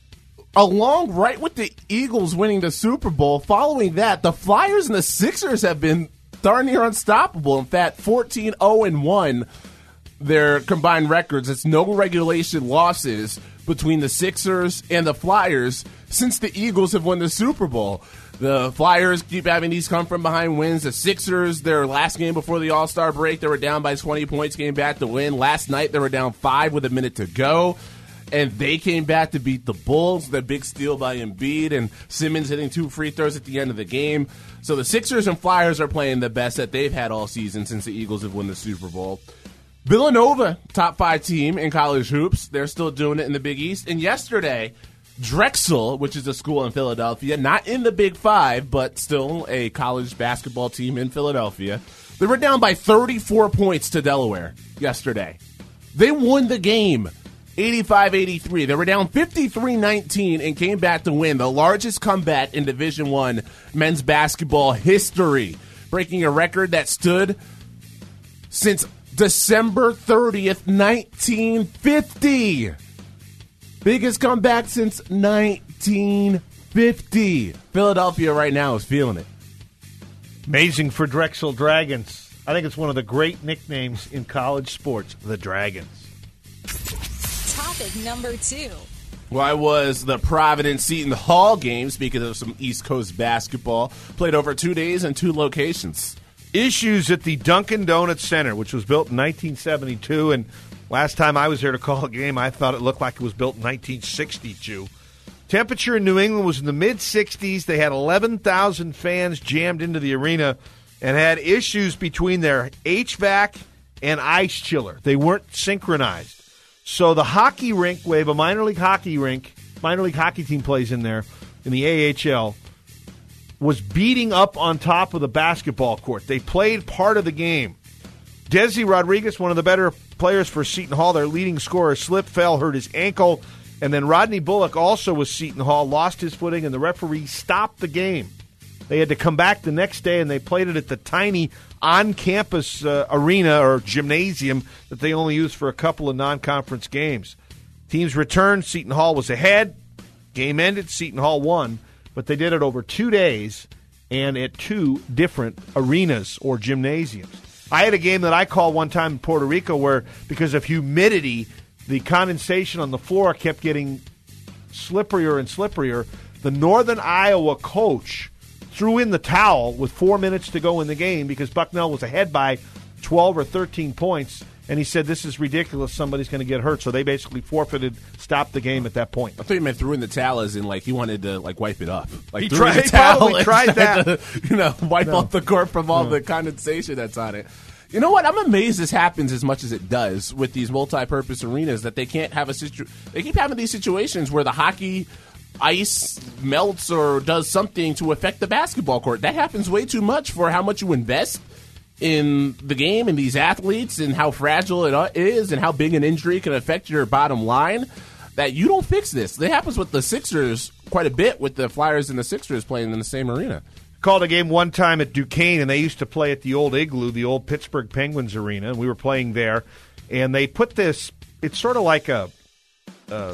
along right with the Eagles winning the Super Bowl, following that, the Flyers and the Sixers have been darn near unstoppable. In fact, fourteen oh and one. Their combined records. It's no regulation losses between the Sixers and the Flyers since the Eagles have won the Super Bowl. The Flyers keep having these come from behind wins. The Sixers, their last game before the All-Star break, they were down by twenty points, came back to win. Last night, they were down five with a minute to go, and they came back to beat the Bulls. The big steal by Embiid and Simmons hitting two free throws at the end of the game. So the Sixers and Flyers are playing the best that they've had all season since the Eagles have won the Super Bowl. Villanova, top five team in college hoops. They're still doing it in the Big East. And yesterday, Drexel, which is a school in Philadelphia, not in the Big Five, but still a college basketball team in Philadelphia, they were down by thirty-four points to Delaware yesterday. They won the game, eighty-five eighty-three. They were down fifty-three nineteen and came back to win, the largest comeback in Division I men's basketball history, breaking a record that stood since December thirtieth, nineteen fifty. Biggest comeback since nineteen fifty. Philadelphia right now is feeling it. Amazing for Drexel Dragons. I think it's one of the great nicknames in college sports, the Dragons. Topic number two. Why was the Providence-Seton Hall game, speaking of some East Coast basketball, played over two days and two locations? Issues at the Dunkin' Donuts Center, which was built in nineteen seventy-two, and last time I was there to call a game, I thought it looked like it was built in nineteen sixty-two. Temperature in New England was in the mid-sixties. They had eleven thousand fans jammed into the arena and had issues between their H V A C and ice chiller. They weren't synchronized. So the hockey rink, we have a minor league hockey rink, minor league hockey team plays in there in the A H L, was beating up on top of the basketball court. They played part of the game. Desi Rodriguez, one of the better players for Seton Hall, their leading scorer, slipped, fell, hurt his ankle. And then Rodney Bullock, also with Seton Hall, lost his footing, and the referee stopped the game. They had to come back the next day, and they played it at the tiny on-campus uh, arena or gymnasium that they only use for a couple of non-conference games. Teams returned. Seton Hall was ahead. Game ended. Seton Hall won. But they did it over two days and at two different arenas or gymnasiums. I had a game that I called one time in Puerto Rico where, because of humidity, the condensation on the floor kept getting slipperier and slipperier. The Northern Iowa coach threw in the towel with four minutes to go in the game because Bucknell was ahead by twelve or thirteen points. And he said, this is ridiculous. Somebody's going to get hurt. So they basically forfeited, stopped the game at that point. I thought you meant threw in the towel as in, like, he wanted to, like, wipe it up. Like, he threw tried, in the he towel probably and tried that. To, you know, wipe No. off the court from all No. the condensation that's on it. You know what? I'm amazed this happens as much as it does with these multi-purpose arenas, that they can't have a situ- they keep having these situations where the hockey ice melts or does something to affect the basketball court. That happens way too much for how much you invest in the game and these athletes and how fragile it is and how big an injury can affect your bottom line, that you don't fix this. It happens with the Sixers quite a bit, with the Flyers and the Sixers playing in the same arena. Called a game one time at Duquesne, and they used to play at the old Igloo, the old Pittsburgh Penguins arena, and we were playing there. And they put this, it's sort of like a, a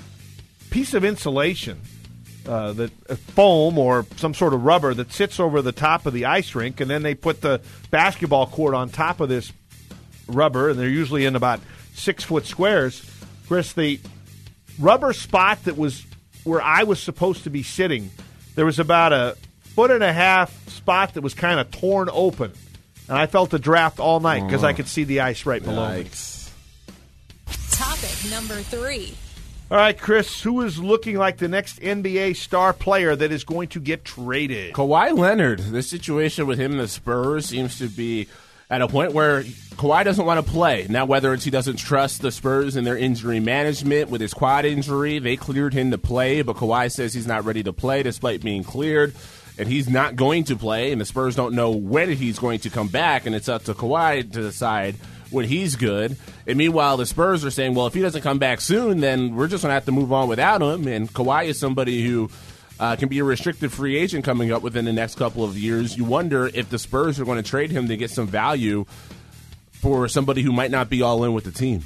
piece of insulation, uh, that uh, foam or some sort of rubber that sits over the top of the ice rink, and then they put the basketball court on top of this rubber, and they're usually in about six-foot squares. Chris, the rubber spot that was where I was supposed to be sitting there was about a foot and a half spot that was kind of torn open. And I felt the draft all night because I could see the ice right below Yikes. me. Topic number three. All right, Chris, who is looking like the next N B A star player that is going to get traded? Kawhi Leonard. The situation with him and the Spurs seems to be at a point where Kawhi doesn't want to play. Now, whether it's he doesn't trust the Spurs and their injury management with his quad injury, they cleared him to play, but Kawhi says he's not ready to play despite being cleared, and he's not going to play, and the Spurs don't know when he's going to come back, and it's up to Kawhi to decide when he's good. And meanwhile, the Spurs are saying, well, if he doesn't come back soon, then we're just going to have to move on without him, and Kawhi is somebody who Uh, can be a restricted free agent coming up within the next couple of years. You wonder if the Spurs are going to trade him to get some value for somebody who might not be all in with the team.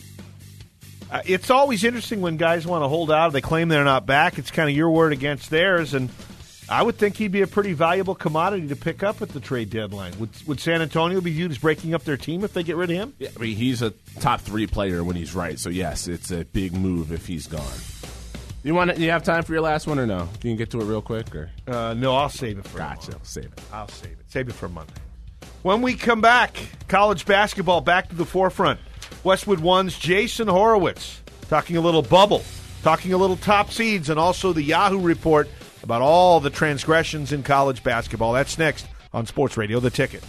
Uh, it's always interesting when guys want to hold out. They claim they're not back. It's kind of your word against theirs, and I would think he'd be a pretty valuable commodity to pick up at the trade deadline. Would, would San Antonio be viewed as breaking up their team if they get rid of him? Yeah, I mean, he's a top three player when he's right, so yes, it's a big move if he's gone. You want? To, you have time for your last one or no? You can get to it real quick, or Uh, no, I'll save it for gotcha. tomorrow. Save it. I'll save it. Save it for Monday. When we come back, college basketball back to the forefront. Westwood One's Jason Horowitz talking a little bubble, talking a little top seeds, and also the Yahoo report about all the transgressions in college basketball. That's next on Sports Radio, The Ticket.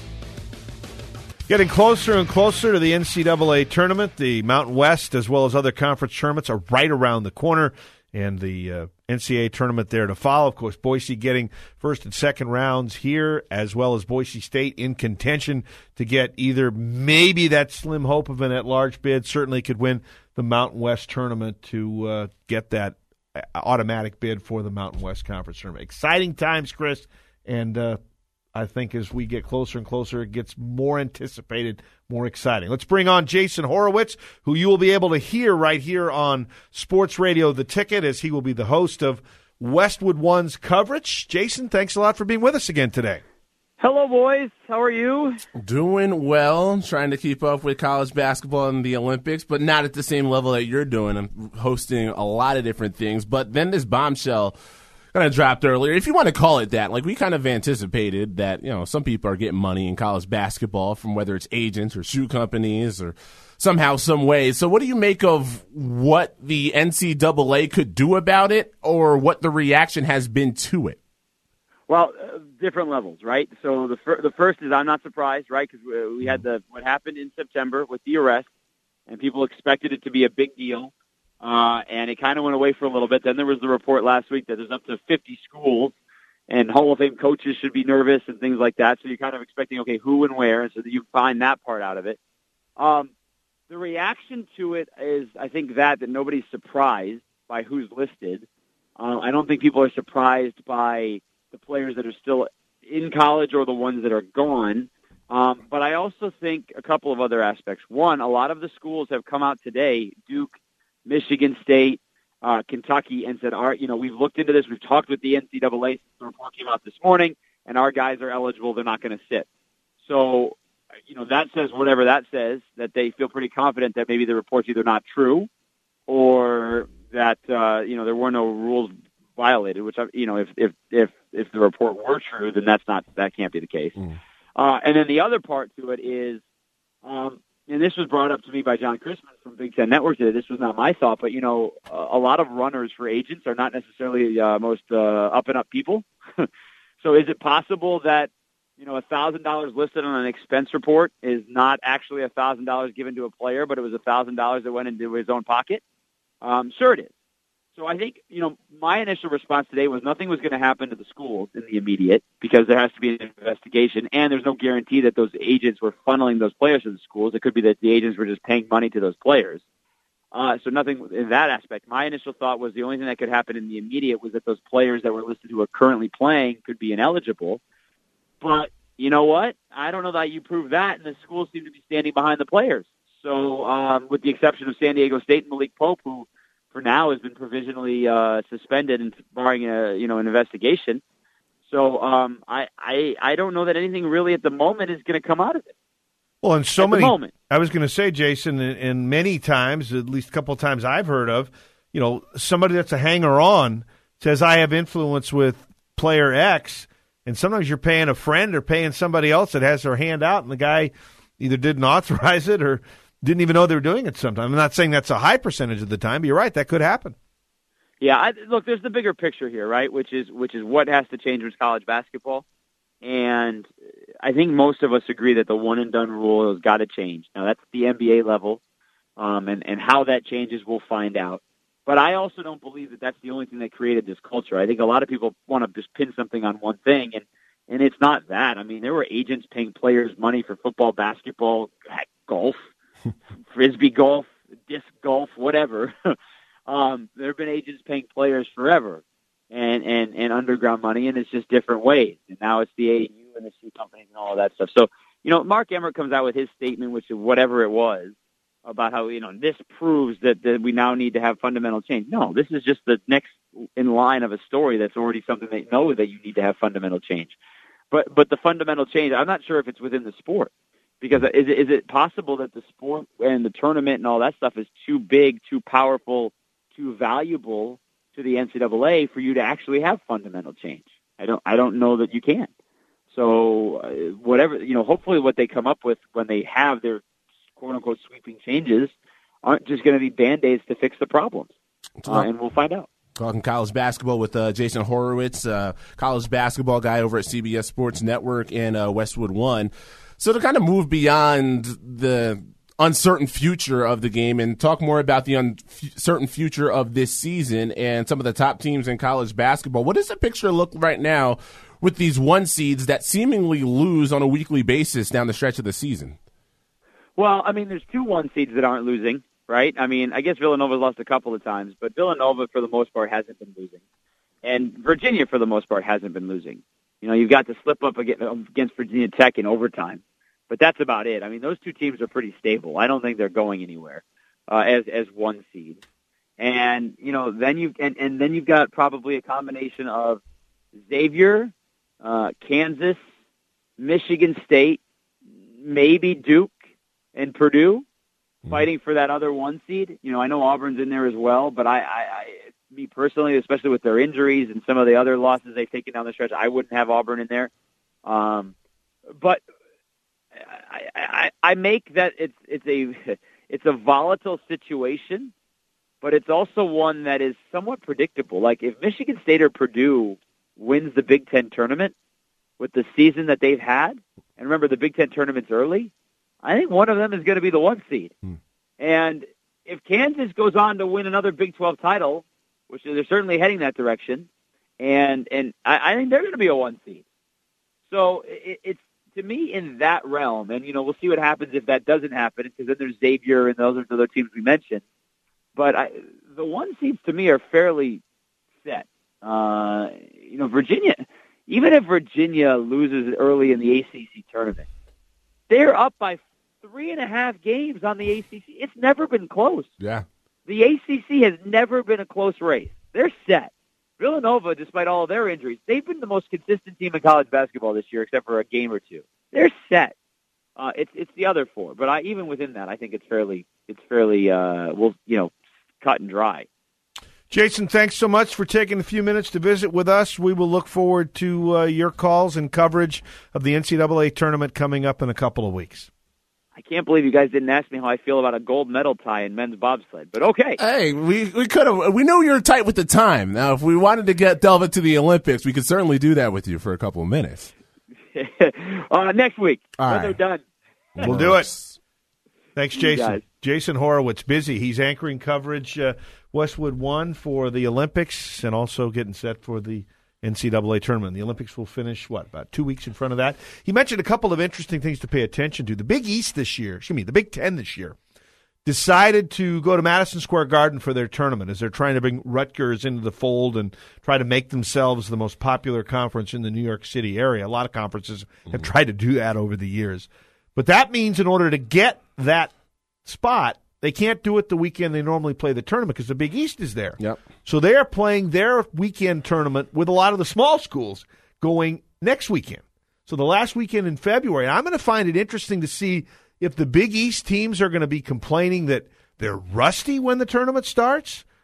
Getting closer and closer to the N C double A tournament. The Mountain West, as well as other conference tournaments, are right around the corner, and the uh, N C double A tournament there to follow. Of course, Boise getting first and second rounds here, as well as Boise State in contention to get either maybe that slim hope of an at-large bid, certainly could win the Mountain West tournament to uh, get that automatic bid for the Mountain West Conference tournament. Exciting times, Chris, and uh, I think as we get closer and closer, it gets more anticipated, more exciting. Let's bring on Jason Horowitz, who you will be able to hear right here on Sports Radio The Ticket, as he will be the host of Westwood One's coverage. Jason, thanks a lot for being with us again today. Hello, boys. How are you? Doing well, trying to keep up with college basketball and the Olympics, but not at the same level that you're doing. I'm hosting a lot of different things, but then this bombshell kind of dropped earlier, if you want to call it that. Like, we kind of anticipated that, you know, some people are getting money in college basketball from whether it's agents or shoe companies or somehow, some way. So what do you make of what the N C double A could do about it, or what the reaction has been to it? Well, uh, different levels, right? So the fir- the first is I'm not surprised, right? Because we, we had the what happened in September with the arrest, and people expected it to be a big deal. Uh, and it kind of went away for a little bit. Then there was the report last week that there's up to fifty schools, and Hall of Fame coaches should be nervous and things like that. So you're kind of expecting, okay, who and where, and so that you find that part out of it. Um, the reaction to it is, I think, that that nobody's surprised by who's listed. Uh, I don't think people are surprised by the players that are still in college or the ones that are gone. Um, but I also think a couple of other aspects. One, a lot of the schools have come out today, Duke, Michigan State, uh, Kentucky, and said, "Our, you know, we've looked into this. We've talked with the N C double A since the report came out this morning, and our guys are eligible. They're not going to sit." So, you know, that says whatever that says, that they feel pretty confident that maybe the report's either not true or that, uh, you know, there were no rules violated, which, you know, if, if, if, if the report were true, then that's not, that can't be the case. Mm. Uh, and then the other part to it is, um, and this was brought up to me by John Christman from Big Ten Network today. This was not my thought, but, you know, a lot of runners for agents are not necessarily uh, most uh, up-and-up people. So is it possible that, you know, one thousand dollars listed on an expense report is not actually one thousand dollars given to a player, but it was one thousand dollars that went into his own pocket? Um, sure it is. So I think, you know, my initial response today was nothing was going to happen to the schools in the immediate because there has to be an investigation, and there's no guarantee that those agents were funneling those players to the schools. It could be that the agents were just paying money to those players. Uh, so nothing in that aspect. My initial thought was the only thing that could happen in the immediate was that those players that were listed who are currently playing could be ineligible. But you know what? I don't know that you prove that, and the schools seem to be standing behind the players. So um, with the exception of San Diego State and Malik Pope, who for now has been provisionally uh, suspended and barring a, you know, an investigation. So um, I, I I don't know that anything really at the moment is going to come out of it. Well, and so at many. The moment. I was going to say, Jason, and, and many times, at least a couple of times I've heard of, you know, somebody that's a hanger-on says, I have influence with player X, and sometimes you're paying a friend or paying somebody else that has their hand out, and the guy either didn't authorize it or didn't even know they were doing it sometimes. I'm not saying that's a high percentage of the time, but you're right, that could happen. Yeah, I, look, there's the bigger picture here, right, which is which is what has to change with college basketball. And I think most of us agree that the one-and-done rule has got to change. Now, that's at the N B A level, um, and, and how that changes, we'll find out. But I also don't believe that that's the only thing that created this culture. I think a lot of people want to just pin something on one thing, and, and it's not that. I mean, there were agents paying players money for football, basketball, heck, golf, frisbee golf, disc golf, whatever. um, there have been agents paying players forever and, and, and underground money, and it's just different ways. And now it's the A A U and the shoe companies and all of that stuff. So, you know, Mark Emmert comes out with his statement, which is whatever it was, about how, you know, this proves that, that we now need to have fundamental change. No, this is just the next in line of a story that's already something they know that you need to have fundamental change. But but the fundamental change, I'm not sure if it's within the sport, because is it, is it possible that the sport and the tournament and all that stuff is too big, too powerful, too valuable to the N C double A for you to actually have fundamental change? I don't I don't know that you can. So uh, whatever, you know, hopefully what they come up with when they have their quote-unquote sweeping changes aren't just going to be Band-Aids to fix the problems, uh, and we'll find out. Talking college basketball with uh, Jason Horowitz, uh, college basketball guy over at C B S Sports Network and uh, Westwood One. So to kind of move beyond the uncertain future of the game and talk more about the uncertain future of this season and some of the top teams in college basketball, what does the picture look right now with these one seeds that seemingly lose on a weekly basis down the stretch of the season? Well, I mean, there's two one seeds that aren't losing, right? I mean, I guess Villanova's lost a couple of times, but Villanova, for the most part, hasn't been losing. And Virginia, for the most part, hasn't been losing. You know, you've got to slip up against Virginia Tech in overtime, but that's about it. I mean, those two teams are pretty stable. I don't think they're going anywhere uh, as as one seed. And, you know, then you and, and then you've got probably a combination of Xavier, uh, Kansas, Michigan State, maybe Duke, and Purdue fighting for that other one seed. You know, I know Auburn's in there as well, but I, I, I, me personally, especially with their injuries and some of the other losses they've taken down the stretch, I wouldn't have Auburn in there. Um, but I, I, I make that it's it's a it's a volatile situation, but it's also one that is somewhat predictable. Like if Michigan State or Purdue wins the Big Ten tournament with the season that they've had, and remember the Big Ten tournament's early, I think one of them is going to be the one seed. Hmm. And if Kansas goes on to win another Big twelve title, which they're certainly heading that direction, and and I, I think they're going to be a one seed. So it, it's, to me, in that realm, and, you know, we'll see what happens if that doesn't happen, because then there's Xavier and those are the other teams we mentioned. But I, the one seeds, to me, are fairly set. Uh, you know, Virginia, even if Virginia loses early in the A C C tournament, they're up by three and a half games on the A C C. It's never been close. Yeah. The A C C has never been a close race. They're set. Villanova, despite all of their injuries, they've been the most consistent team in college basketball this year, except for a game or two. They're set. Uh, it's it's the other four, but I, even within that, I think it's fairly it's fairly uh, well, you know, cut and dry. Jason, thanks so much for taking a few minutes to visit with us. We will look forward to uh, your calls and coverage of the N C double A tournament coming up in a couple of weeks. I can't believe you guys didn't ask me how I feel about a gold medal tie in men's bobsled, but okay. Hey, we, we could have. We knew you were tight with the time. Now, if we wanted to get delve into the Olympics, we could certainly do that with you for a couple of minutes. uh, next week, All when right. they're done. We'll do it. Thanks, Jason. Guys. Jason Horowitz, busy. He's anchoring coverage uh, Westwood One for the Olympics and also getting set for the N C double A tournament. The Olympics will finish, what, about two weeks in front of that? He mentioned a couple of interesting things to pay attention to. The Big East this year, excuse me, the Big Ten this year, decided to go to Madison Square Garden for their tournament as they're trying to bring Rutgers into the fold and try to make themselves the most popular conference in the New York City area. A lot of conferences have tried to do that over the years. But that means in order to get that spot, they can't do it the weekend they normally play the tournament because the Big East is there. Yep. So they are playing their weekend tournament with a lot of the small schools going next weekend. So the last weekend in February. And I'm going to find it interesting to see if the Big East teams are going to be complaining that they're rusty when the tournament starts,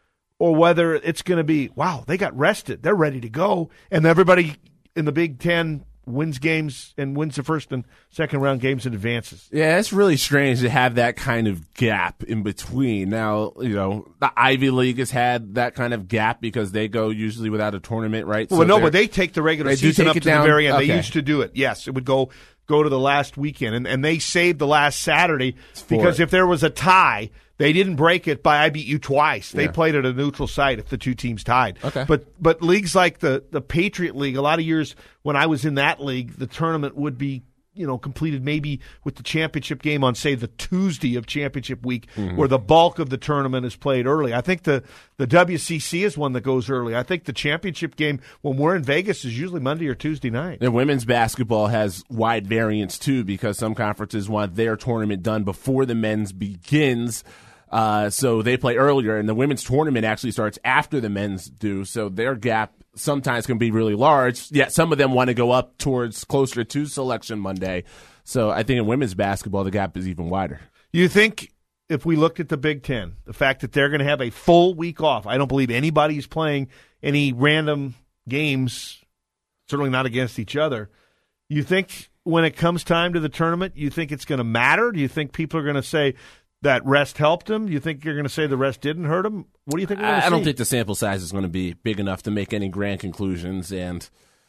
or whether it's going to be, wow, they got rested. They're ready to go. And everybody in the Big Ten wins games and wins the first and second round games and advances. Yeah, it's really strange to have that kind of gap in between. Now, you know, the Ivy League has had that kind of gap because they go usually without a tournament, right? Well, so no, but they take the regular season up to down? the very end. Okay. They used to do it. Yes, it would go go to the last weekend. And, and they saved the last Saturday because if there was a tie, they didn't break it by I beat you twice. They Yeah. played at a neutral site if the two teams tied. Okay. But but leagues like the, the Patriot League, a lot of years when I was in that league, the tournament would be, you know, completed maybe with the championship game on, say, the Tuesday of championship week, Mm-hmm. where the bulk of the tournament is played early. I think the, the W C C is one that goes early. I think the championship game, when we're in Vegas, is usually Monday or Tuesday night. And women's basketball has wide variance, too, because some conferences want their tournament done before the men's begins. Uh, so they play earlier, and the women's tournament actually starts after the men's do. So their gap sometimes can be really large. Yet some of them want to go up towards closer to Selection Monday. So I think in women's basketball, the gap is even wider. You think if we looked at the Big Ten, the fact that they're going to have a full week off, I don't believe anybody's playing any random games, certainly not against each other. You think when it comes time to the tournament, you think it's going to matter? Do you think people are going to say that rest helped them? Do you think you're going to say the rest didn't hurt them? What do you think we're going to I see? don't think the sample size is going to be big enough to make any grand conclusions. And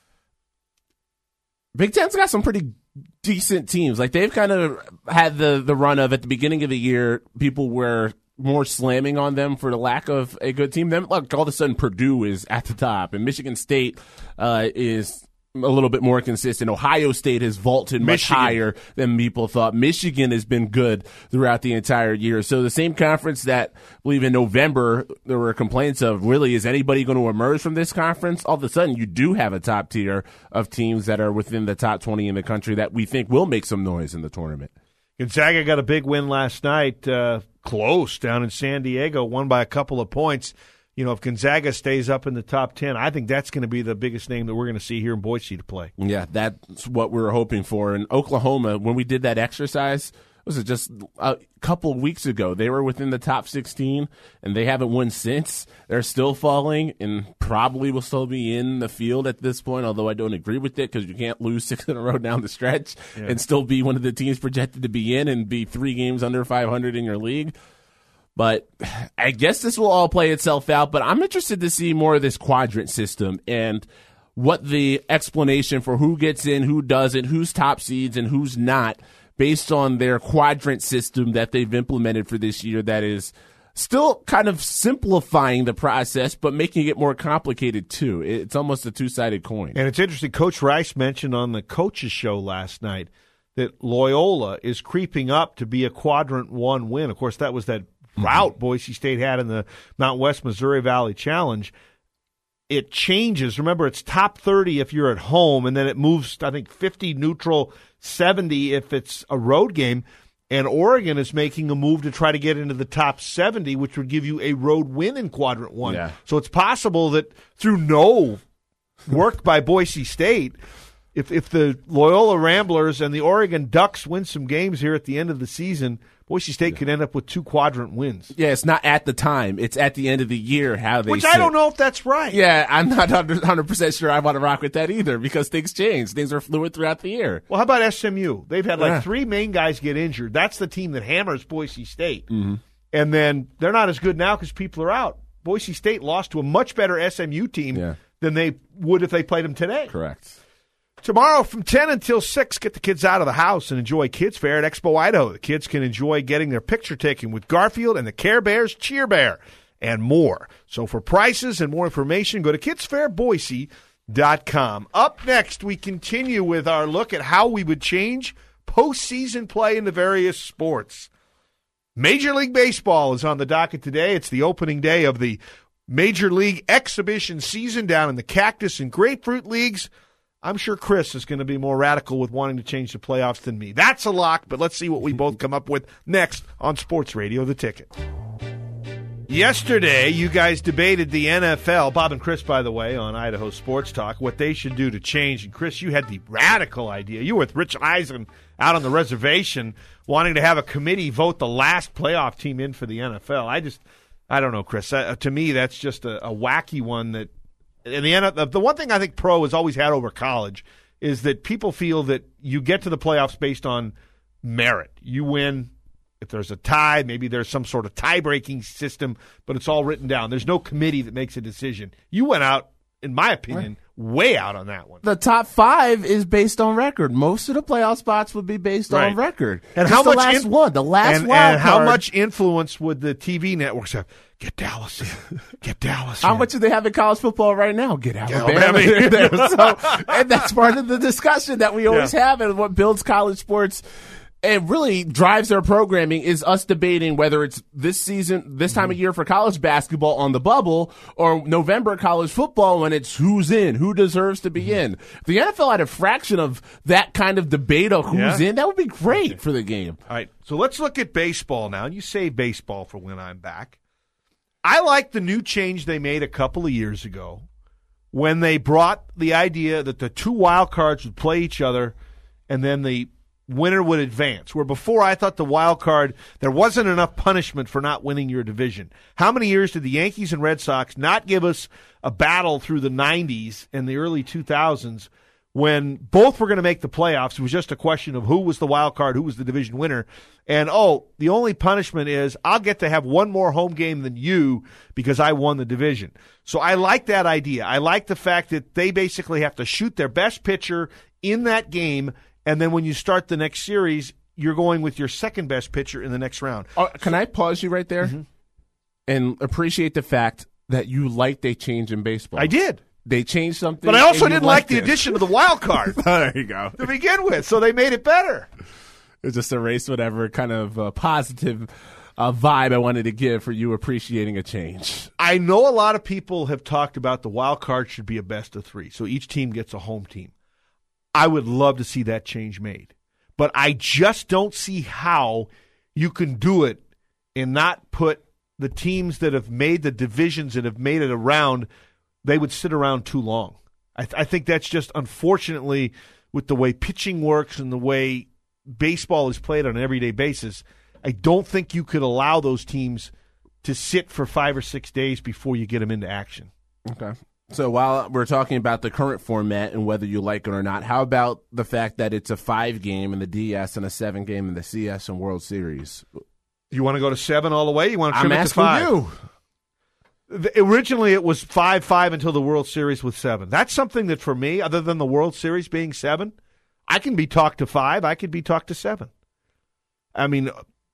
Big Ten's got some pretty decent teams. Like, they've kind of had the, the run of, at the beginning of the year, people were more slamming on them for the lack of a good team. Then, look, all of a sudden Purdue is at the top, and Michigan State uh, is a little bit more consistent. Ohio State has vaulted much Michigan. higher than people thought. Michigan has been good throughout the entire year. So the same conference that I believe in November there were complaints of, really, is anybody going to emerge from this conference? All of a sudden, you do have a top tier of teams that are within the top twenty in the country that we think will make some noise in the tournament. Gonzaga got a big win last night, uh, close down in San Diego, won by a couple of points. You know, if Gonzaga stays up in the top ten, I think that's going to be the biggest name that we're going to see here in Boise to play. Yeah, that's what we were hoping for. In Oklahoma, when we did that exercise, was it just a couple of weeks ago? They were within the top sixteen, and they haven't won since. They're still falling, and probably will still be in the field at this point, although I don't agree with it because you can't lose six in a row down the stretch yeah. and still be one of the teams projected to be in and be three games under five hundred in your league. But I guess this will all play itself out. But I'm interested to see more of this quadrant system and what the explanation for who gets in, who doesn't, who's top seeds, and who's not, based on their quadrant system that they've implemented for this year that is still kind of simplifying the process, but making it more complicated, too. It's almost a two-sided coin. And it's interesting. Coach Rice mentioned on the coaches show last night that Loyola is creeping up to be a quadrant one win. Of course, that was that route Boise State had in the Mount West Missouri Valley Challenge. It changes. Remember, it's top thirty if you're at home, and then it moves, I think, fifty neutral, seventy if it's a road game. And Oregon is making a move to try to get into the top seventy, which would give you a road win in quadrant one. Yeah. So it's possible that through no work by Boise State, if if the Loyola Ramblers and the Oregon Ducks win some games here at the end of the season, Boise State could end up with two quadrant wins. Yeah, it's not at the time. It's at the end of the year how they Which sit. I don't know if that's right. Yeah, I'm not one hundred percent sure I want to rock with that either because things change. Things are fluid throughout the year. Well, how about S M U? They've had like Yeah. three main guys get injured. That's the team that hammers Boise State. Mm-hmm. And then they're not as good now because people are out. Boise State lost to a much better S M U team Yeah. than they would if they played them today. Correct. Tomorrow from ten until six, get the kids out of the house and enjoy Kids Fair at Expo Idaho. The kids can enjoy getting their picture taken with Garfield and the Care Bears Cheer Bear and more. So for prices and more information, go to kids fair boise dot com. Up next, we continue with our look at how we would change postseason play in the various sports. Major League Baseball is on the docket today. It's the opening day of the Major League exhibition season down in the Cactus and Grapefruit Leagues. I'm sure Chris is going to be more radical with wanting to change the playoffs than me. That's a lock, but let's see what we both come up with next on Sports Radio The Ticket. Yesterday, you guys debated the N F L, Bob and Chris, by the way, on Idaho Sports Talk, what they should do to change. And Chris, you had the radical idea. You were with Rich Eisen out on the reservation wanting to have a committee vote the last playoff team in for the N F L. I just, I don't know, Chris. Uh, to me, that's just a, a wacky one that in the end, the, the one thing I think pro has always had over college is that people feel that you get to the playoffs based on merit. You win. If there's a tie, maybe there's some sort of tie-breaking system, but it's all written down. There's no committee that makes a decision. You went out, in my opinion, right. way out on that one. The top five is based on record. Most of the playoff spots would be based right. on record. And Just how the much last in- one, the last and, wild and how card. much influence would the T V networks have? Get Dallas in. Get Dallas in. How much do they have in college football right now? Get Alabama. Alabama. There. So, and that's part of the discussion that we always Yeah. have, and what builds college sports and really drives their programming is us debating whether it's this season, this time of year for college basketball on the bubble, or November college football when it's who's in, who deserves to be in. If the N F L had a fraction of that kind of debate of who's Yeah. in, that would be great for the game. All right, so let's look at baseball now. And you say baseball for when I'm back. I like the new change they made a couple of years ago when they brought the idea that the two wild cards would play each other and then the winner would advance. Where before I thought the wild card, there wasn't enough punishment for not winning your division. How many years did the Yankees and Red Sox not give us a battle through the nineties and the early two thousands when both were going to make the playoffs? It was just a question of who was the wild card, who was the division winner. And, oh, the only punishment is I'll get to have one more home game than you because I won the division. So I like that idea. I like the fact that they basically have to shoot their best pitcher in that game, and then when you start the next series, you're going with your second best pitcher in the next round. Oh, can I pause you right there Mm-hmm. and appreciate the fact that you liked a change in baseball? I did. They changed something. But I also and you didn't like liked the it. addition of the wild card Oh, there you go. to begin with, so they made it better. It's just erase whatever kind of uh, positive uh, vibe I wanted to give for you appreciating a change. I know a lot of people have talked about the wild card should be a best of three, so each team gets a home team. I would love to see that change made. But I just don't see how you can do it and not put the teams that have made the divisions that have made it around, they would sit around too long. I, th- I think that's just, unfortunately, with the way pitching works and the way baseball is played on an everyday basis, I don't think you could allow those teams to sit for five or six days before you get them into action. Okay. So while we're talking about the current format and whether you like it or not, how about the fact that it's a five game in the D S and a seven game in the C S and World Series? You want to go to seven all the way? You want to trim I'm it to asking five? you. The- Originally, it was five five until the World Series with seven. That's something that for me, other than the World Series being seven, I can be talked to five. I could be talked to seven. I mean,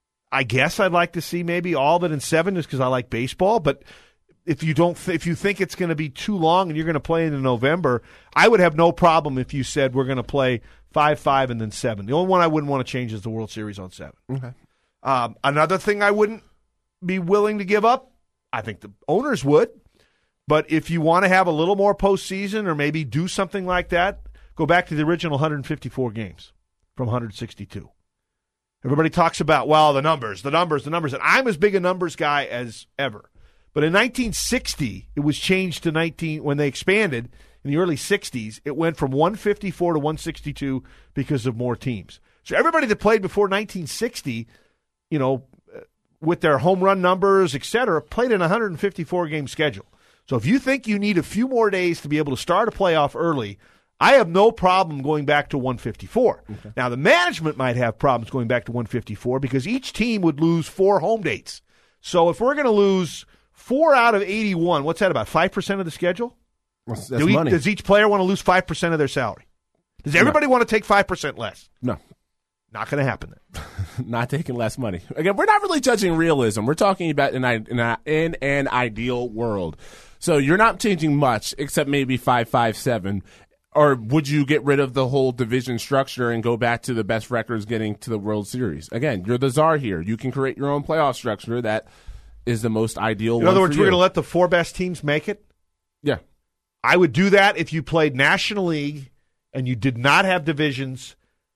I guess I'd like to see maybe all of it in seven just because I like baseball. But if you don't, th- if you think it's going to be too long and you're going to play in November, I would have no problem if you said we're going to play five five and then seven. The only one I wouldn't want to change is the World Series on seven. Okay. Um, another thing I wouldn't be willing to give up, I think the owners would, but if you want to have a little more postseason or maybe do something like that, go back to the original one hundred fifty-four games from one hundred sixty-two. Everybody talks about, well, the numbers, the numbers, the numbers. And I'm as big a numbers guy as ever. But in nineteen sixty, it was changed to nineteen when they expanded in the early sixties. It went from one fifty-four to one sixty-two because of more teams. So everybody that played before nineteen sixty, you know, with their home run numbers, et cetera, played in a one hundred fifty-four game schedule. So if you think you need a few more days to be able to start a playoff early, I have no problem going back to one fifty-four. Okay. Now, the management might have problems going back to one fifty-four because each team would lose four home dates. So if we're going to lose four out of eighty-one, what's that, about five percent of the schedule? That's, that's Do we, money. does each player want to lose five percent of their salary? Does everybody no. want to take five percent less? No. Not going to happen then. Not taking less money. Again, we're not really judging realism. We're talking about in, in, in an ideal world. So you're not changing much except maybe five five seven. Or would you get rid of the whole division structure and go back to the best records getting to the World Series? Again, you're the czar here. You can create your own playoff structure that is the most ideal one. In other words, for we're you. going to let the four best teams make it? Yeah. I would do that if you played National League and you did not have divisions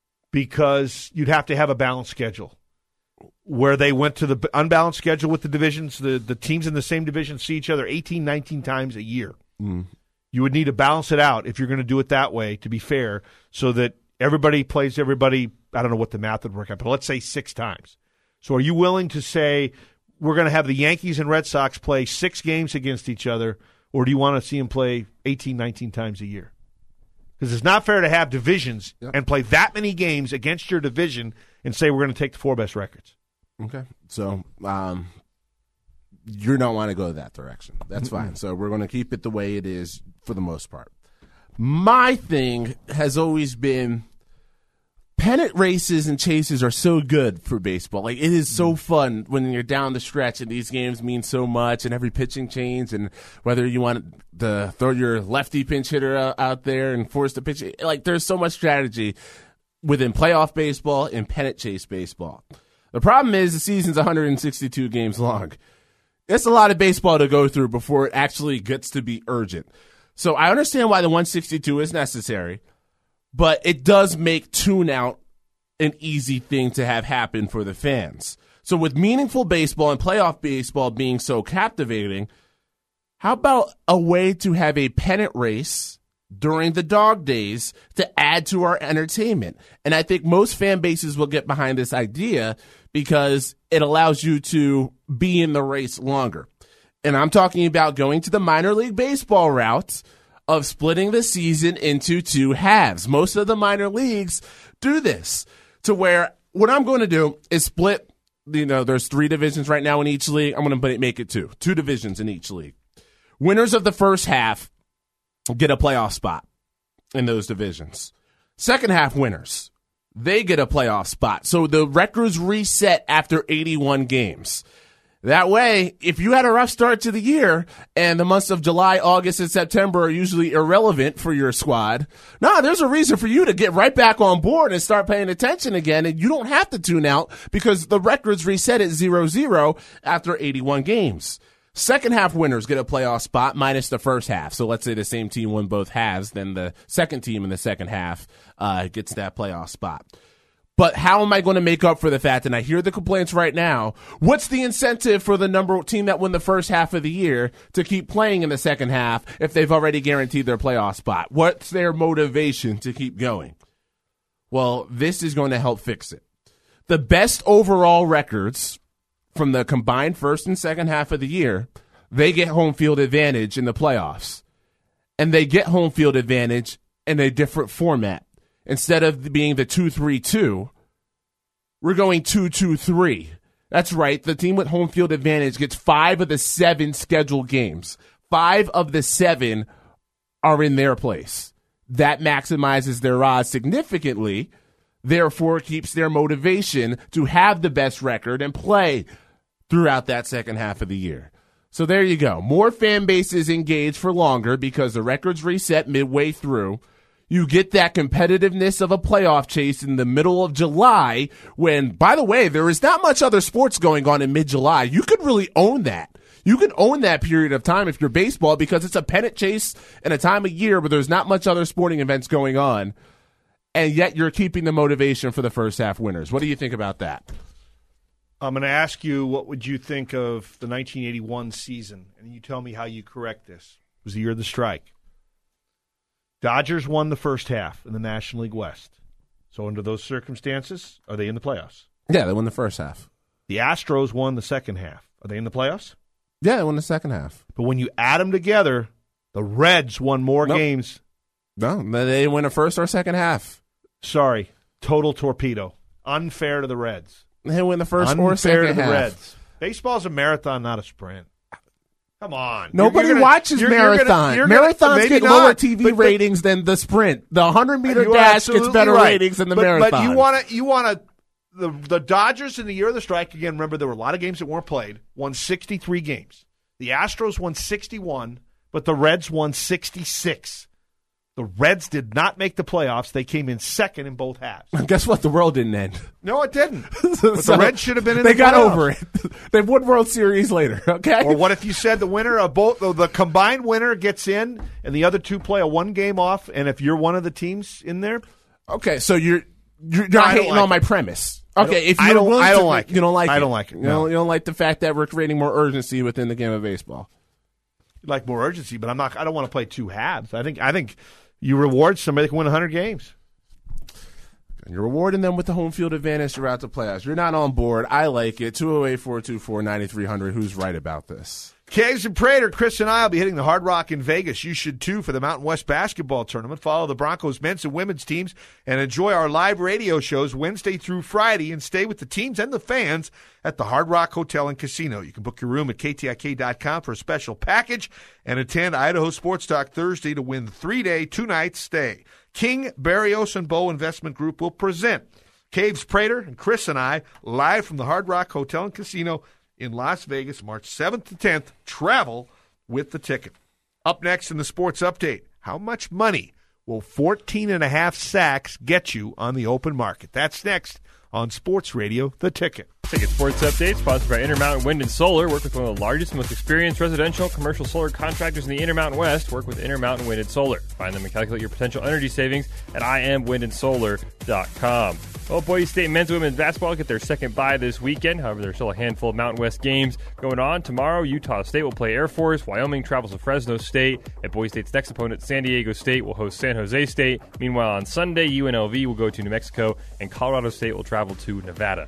because you'd have to have a balanced schedule where they went to the unbalanced schedule with the divisions. The, the teams in the same division see each other eighteen, nineteen times a year. Mm. You would need to balance it out if you're going to do it that way, to be fair, so that everybody plays everybody. I don't know what the math would work out, but let's say six times. So are you willing to say we're going to have the Yankees and Red Sox play six games against each other, or do you want to see them play eighteen, nineteen times a year? Because it's not fair to have divisions yep. and play that many games against your division and say we're going to take the four best records. Okay. So um, you don't want to go that direction. That's mm-hmm. fine. So we're going to keep it the way it is for the most part. My thing has always been pennant races and chases are so good for baseball. Like, it is so fun when you're down the stretch and these games mean so much and every pitching change, and whether you want to throw your lefty pinch hitter out, out there and force the pitch. Like, there's so much strategy within playoff baseball and pennant chase baseball. The problem is the season's one hundred sixty-two games long. It's a lot of baseball to go through before it actually gets to be urgent. So I understand why the one sixty-two is necessary, but it does make tune-out an easy thing to have happen for the fans. So with meaningful baseball and playoff baseball being so captivating, how about a way to have a pennant race during the dog days to add to our entertainment? And I think most fan bases will get behind this idea because it allows you to be in the race longer. And I'm talking about going to the minor league baseball route of splitting the season into two halves. Most of the minor leagues do this, to where what I'm going to do is split, you know, there's three divisions right now in each league. I'm going to make it two. Two divisions in each league. Winners of the first half get a playoff spot in those divisions. Second half winners, they get a playoff spot. So the records reset after eighty-one games. That way, if you had a rough start to the year and the months of July, August, and September are usually irrelevant for your squad, no, there's a reason for you to get right back on board and start paying attention again, and you don't have to tune out because the records reset at zero zero after eighty-one games. Second half winners get a playoff spot minus the first half. So let's say the same team won both halves, then the second team in the second half uh, gets that playoff spot. But how am I going to make up for the fact, and I hear the complaints right now, what's the incentive for the number team that won the first half of the year to keep playing in the second half if they've already guaranteed their playoff spot? What's their motivation to keep going? Well, this is going to help fix it. The best overall records from the combined first and second half of the year, they get home field advantage in the playoffs. And they get home field advantage in a different format. Instead of being the two three two, we're going two two three. That's right. The team with home field advantage gets five of the seven scheduled games. Five of the seven are in their place. That maximizes their odds significantly, therefore keeps their motivation to have the best record and play throughout that second half of the year. So there you go. More fan bases engaged for longer because the records reset midway through. You get that competitiveness of a playoff chase in the middle of July when, by the way, there is not much other sports going on in mid-July. You could really own that. You can own that period of time if you're baseball because it's a pennant chase and a time of year where there's not much other sporting events going on, and yet you're keeping the motivation for the first half winners. What do you think about that? I'm going to ask you, what would you think of the nineteen eighty-one season? And you tell me how you correct this. It was the year of the strike. Dodgers won the first half in the National League West. So under those circumstances, are they in the playoffs? Yeah, they won the first half. The Astros won the second half. Are they in the playoffs? Yeah, they won the second half. But when you add them together, the Reds won more nope. games. No, they win a first or second half. Sorry, total torpedo. Unfair to the Reds. They win the first Unfair or second to the half. Reds. Baseball's a marathon, not a sprint. Come on. Nobody you're, you're gonna, watches you're, marathon. You're gonna, you're Marathons gonna, get not, lower T V but, but, ratings than the sprint. The hundred-meter you dash gets better right. ratings than the but, marathon. But you want to, you want to, the, the Dodgers in the year of the strike, again, remember there were a lot of games that weren't played, won sixty-three games. The Astros won sixty-one, but the Reds won sixty-six. The Reds did not make the playoffs. They came in second in both halves. Guess what? The world didn't end. No, it didn't. But so the Reds should have been in they the got playoffs. over it. They've won World Series later, okay? Or what if you said the winner of both, the combined winner gets in and the other two play a one game off, and if you're one of the teams in there? Okay, so you're you're No, not I don't hating like on my it. premise. I Okay, don't- if I you're don't- willing I to- don't like it. you don't like I it. don't like it, You no. don't, you don't like the fact that we're creating more urgency within the game of baseball. Like more urgency, but I'm not. I don't want to play two halves. I think. I think you reward somebody that can win one hundred games. And you're rewarding them with the home field advantage throughout the playoffs. You're not on board. I like it. two oh eight, four two four, nine three hundred. Who's right about this? Caves and Prater, Chris and I will be hitting the Hard Rock in Vegas. You should, too, for the Mountain West Basketball Tournament. Follow the Broncos men's and women's teams and enjoy our live radio shows Wednesday through Friday and stay with the teams and the fans at the Hard Rock Hotel and Casino. You can book your room at K T I K dot com for a special package and attend Idaho Sports Talk Thursday to win the three-day, two-night stay. King, Barrios, and Bow Investment Group will present Caves, Prater, and Chris and I live from the Hard Rock Hotel and Casino in Las Vegas, March seventh to tenth. Travel with the ticket. Up next in the Sports Update, how much money will fourteen and a half sacks get you on the open market? That's next on Sports Radio, The Ticket. Ticket Sports Update, sponsored by Intermountain Wind and Solar. Work with one of the largest and most experienced residential commercial solar contractors in the Intermountain West. Work with Intermountain Wind and Solar. Find them and calculate your potential energy savings at I am wind and solar dot com. Well, Boise State men's and women's basketball get their second bye this weekend. However, there's still a handful of Mountain West games going on. Tomorrow, Utah State will play Air Force. Wyoming travels to Fresno State. And Boise State's next opponent, San Diego State, will host San Jose State. Meanwhile, on Sunday, U N L V will go to New Mexico, and Colorado State will travel to Nevada.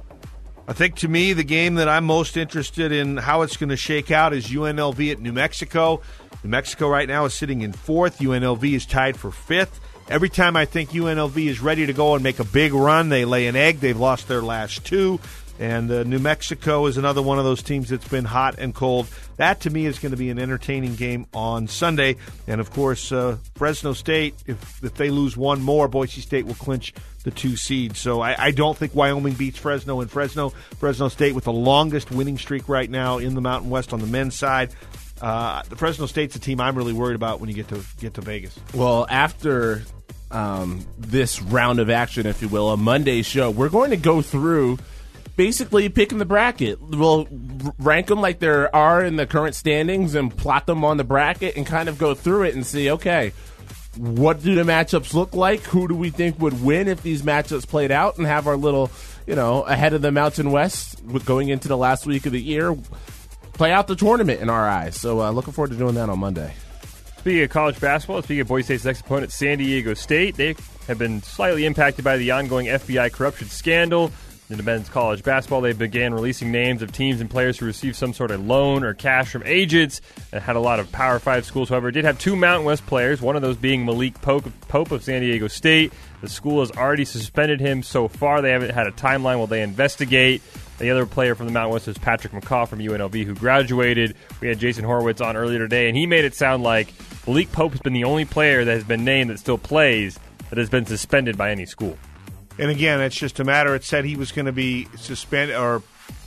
I think, to me, the game that I'm most interested in how it's going to shake out is U N L V at New Mexico. New Mexico right now is sitting in fourth. U N L V is tied for fifth. Every time I think U N L V is ready to go and make a big run, they lay an egg. They've lost their last two. And uh, New Mexico is another one of those teams that's been hot and cold. That, to me, is going to be an entertaining game on Sunday. And, of course, uh, Fresno State, if, if they lose one more, Boise State will clinch the two seeds. So I, I don't think Wyoming beats Fresno in Fresno. Fresno State with the longest winning streak right now in the Mountain West on the men's side. Uh, the Fresno State's a team I'm really worried about when you get to get to Vegas. Well, after um, this round of action, if you will, a Monday show, we're going to go through basically picking the bracket. We'll rank them like there are in the current standings and plot them on the bracket and kind of go through it and see, okay, what do the matchups look like? Who do we think would win if these matchups played out, and have our little, you know, ahead of the Mountain West going into the last week of the year, play out the tournament in our eyes. So uh, looking forward to doing that on Monday. Speaking of college basketball, speaking of Boise State's next opponent, San Diego State, they have been slightly impacted by the ongoing F B I corruption scandal. In the men's college basketball, they began releasing names of teams and players who received some sort of loan or cash from agents and had a lot of Power five schools. However, it did have two Mountain West players, one of those being Malik Pope, Pope of San Diego State. The school has already suspended him so far. They haven't had a timeline while they investigate. The other player from the Mountain West is Patrick McCaw from U N L V, who graduated. We had Jason Horowitz on earlier today, and he made it sound like Malik Pope has been the only player that has been named that still plays that has been suspended by any school. And again, it's just a matter. It said he was going to be suspended or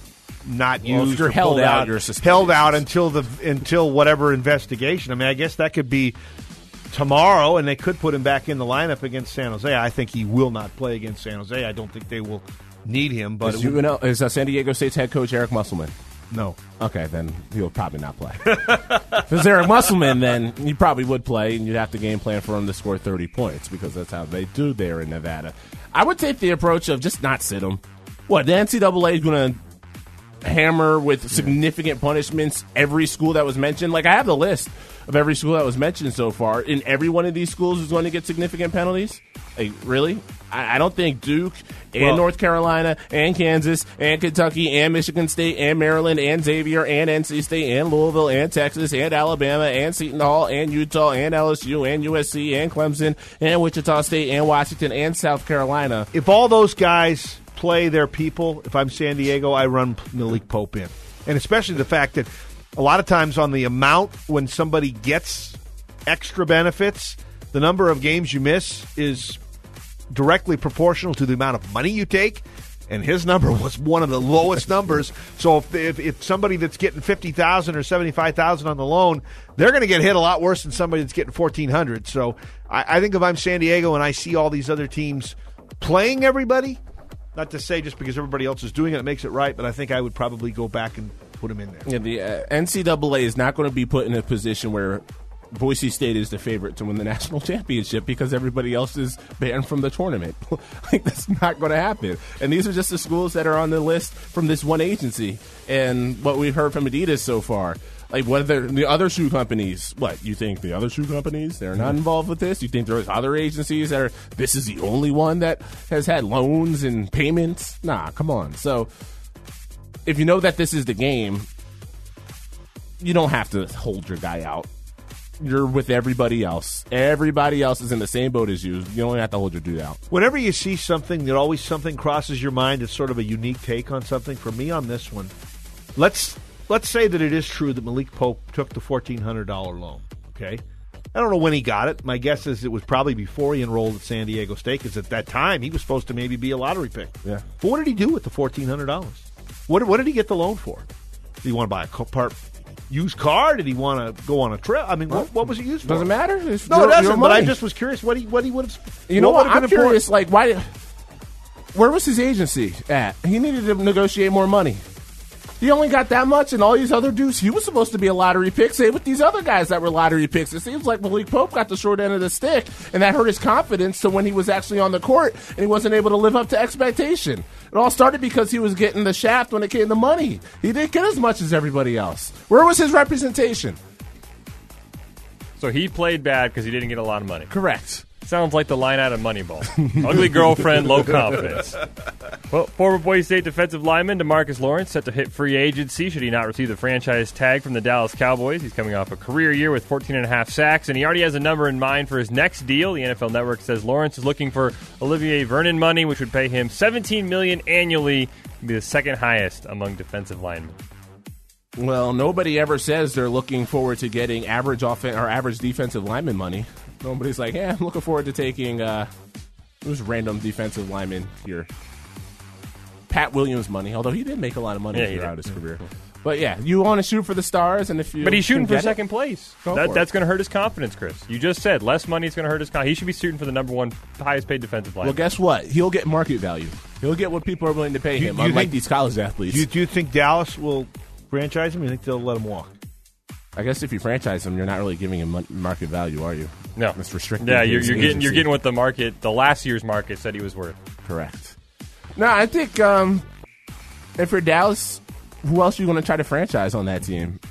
not well, used. If you're or held out, out, you're suspended. Held out until the until whatever investigation. I mean, I guess that could be tomorrow, and they could put him back in the lineup against San Jose. I think he will not play against San Jose. I don't think they will need him. But is, you know, is uh, San Diego State's head coach Eric Musselman? No. Okay, then he'll probably not play. If it's Eric Musselman, then he probably would play, and you'd have to game plan for him to score thirty points, because that's how they do there in Nevada. I would take the approach of just not sit him. What, the N C double A is going to hammer with significant punishments every school that was mentioned? Like, I have the list of every school that was mentioned so far, and every one of these schools is going to get significant penalties? Like, really? I, I don't think Duke and well, North Carolina and Kansas and Kentucky and Michigan State and Maryland and Xavier and N C State and Louisville and Texas and Alabama and Seton Hall and Utah and L S U and U S C and Clemson and Wichita State and Washington and South Carolina. If all those guys play their people, if I'm San Diego, I run Malik Pope in. And especially the fact that a lot of times on the amount when somebody gets extra benefits, the number of games you miss is directly proportional to the amount of money you take, and his number was one of the lowest numbers. So if, if, if somebody that's getting fifty thousand dollars or seventy-five thousand dollars on the loan, they're going to get hit a lot worse than somebody that's getting fourteen hundred dollars. So I, I think if I'm San Diego and I see all these other teams playing everybody, not to say just because everybody else is doing it, it makes it right, but I think I would probably go back and put him in there. Yeah, the uh, N C double A is not going to be put in a position where Boise State is the favorite to win the national championship because everybody else is banned from the tournament. Like, that's not going to happen. And these are just the schools that are on the list from this one agency. And what we've heard from Adidas so far, Like, what are the, the other shoe companies? What, you think the other shoe companies, they're not involved with this? You think there's other agencies that are, this is the only one that has had loans and payments? Nah, come on. So, if you know that this is the game, you don't have to hold your guy out. You're with everybody else. Everybody else is in the same boat as you. You don't have to hold your dude out. Whenever you see something that always something crosses your mind, it's sort of a unique take on something. For me on this one, let's let's say that it is true that Malik Pope took the fourteen hundred dollars loan. Okay, I don't know when he got it. My guess is it was probably before he enrolled at San Diego State, because at that time he was supposed to maybe be a lottery pick. Yeah. But what did he do with the fourteen hundred dollars? What what did he get the loan for? Did he want to buy a part? Used car? Did he want to go on a trip? I mean, what, what was it used for? Doesn't matter. It's no, your, it doesn't. But I money. just was curious what he what he would have. You know what? what I'm curious. Like, why? Where was his agency at? He needed to negotiate more money. He only got that much, and all these other dudes, he was supposed to be a lottery pick. Same with these other guys that were lottery picks. It seems like Malik Pope got the short end of the stick, and that hurt his confidence to when he was actually on the court, and he wasn't able to live up to expectation. It all started because he was getting the shaft when it came to money. He didn't get as much as everybody else. Where was his representation? So he played bad because he didn't get a lot of money. Correct. Sounds like the line out of Moneyball. Ugly girlfriend, low confidence. Well, former Boise State defensive lineman DeMarcus Lawrence set to hit free agency should he not receive the franchise tag from the Dallas Cowboys. He's coming off a career year with fourteen and a half sacks, and he already has a number in mind for his next deal. The N F L Network says Lawrence is looking for Olivier Vernon money, which would pay him seventeen million dollars annually, and be the second highest among defensive linemen. Well, nobody ever says they're looking forward to getting average offen- or average defensive lineman money. Nobody's like, yeah, I'm looking forward to taking uh, who's random defensive lineman here. Pat Williams money, although he did make a lot of money yeah, throughout his career. But yeah, you want to shoot for the stars, and if you but he's shooting for it, second place. That, that's going to hurt his confidence, Chris. You just said less money is going to hurt his confidence. He should be shooting for the number one highest paid defensive lineman. Well, guess what? He'll get market value. He'll get what people are willing to pay you, him, you unlike think, these college athletes. Do you, do you think Dallas will franchise him? Or you think they'll let him walk? I guess if you franchise him, you're not really giving him market value, are you? No, it's restricted. Yeah, you're, you're getting you're getting what the market, the last year's market said he was worth. Correct. No, I think um, if you're Dallas, who else are you going to try to franchise on that team?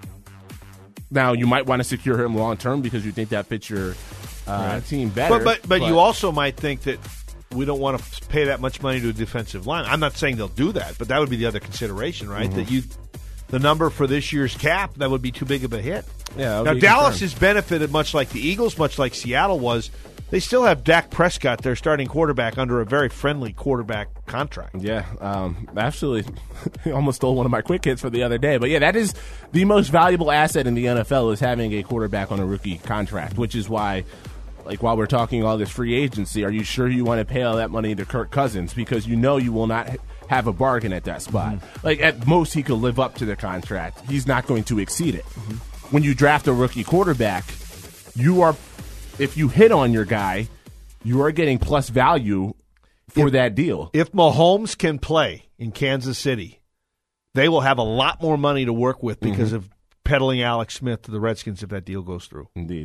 Now, you might want to secure him long term because you think that fits your uh, right. team better. But, but but but you also might think that we don't want to pay that much money to a defensive line. I'm not saying they'll do that, but that would be the other consideration, right? Mm-hmm. That you. The number for this year's cap, that would be too big of a hit. Yeah. Now, Dallas has benefited much like the Eagles, much like Seattle was. They still have Dak Prescott, their starting quarterback, under a very friendly quarterback contract. Yeah. Um, actually, he almost stole one of my quick hits for the other day. But, yeah, that is the most valuable asset in the N F L is having a quarterback on a rookie contract, which is why, like, while we're talking all this free agency, are you sure you want to pay all that money to Kirk Cousins? Because you know you will not – have a bargain at that spot. Mm-hmm. Like, at most, he could live up to the contract. He's not going to exceed it. Mm-hmm. When you draft a rookie quarterback, you are, if you hit on your guy, you are getting plus value for if, that deal. If Mahomes can play in Kansas City, they will have a lot more money to work with because mm-hmm. of peddling Alex Smith to the Redskins if that deal goes through. Indeed.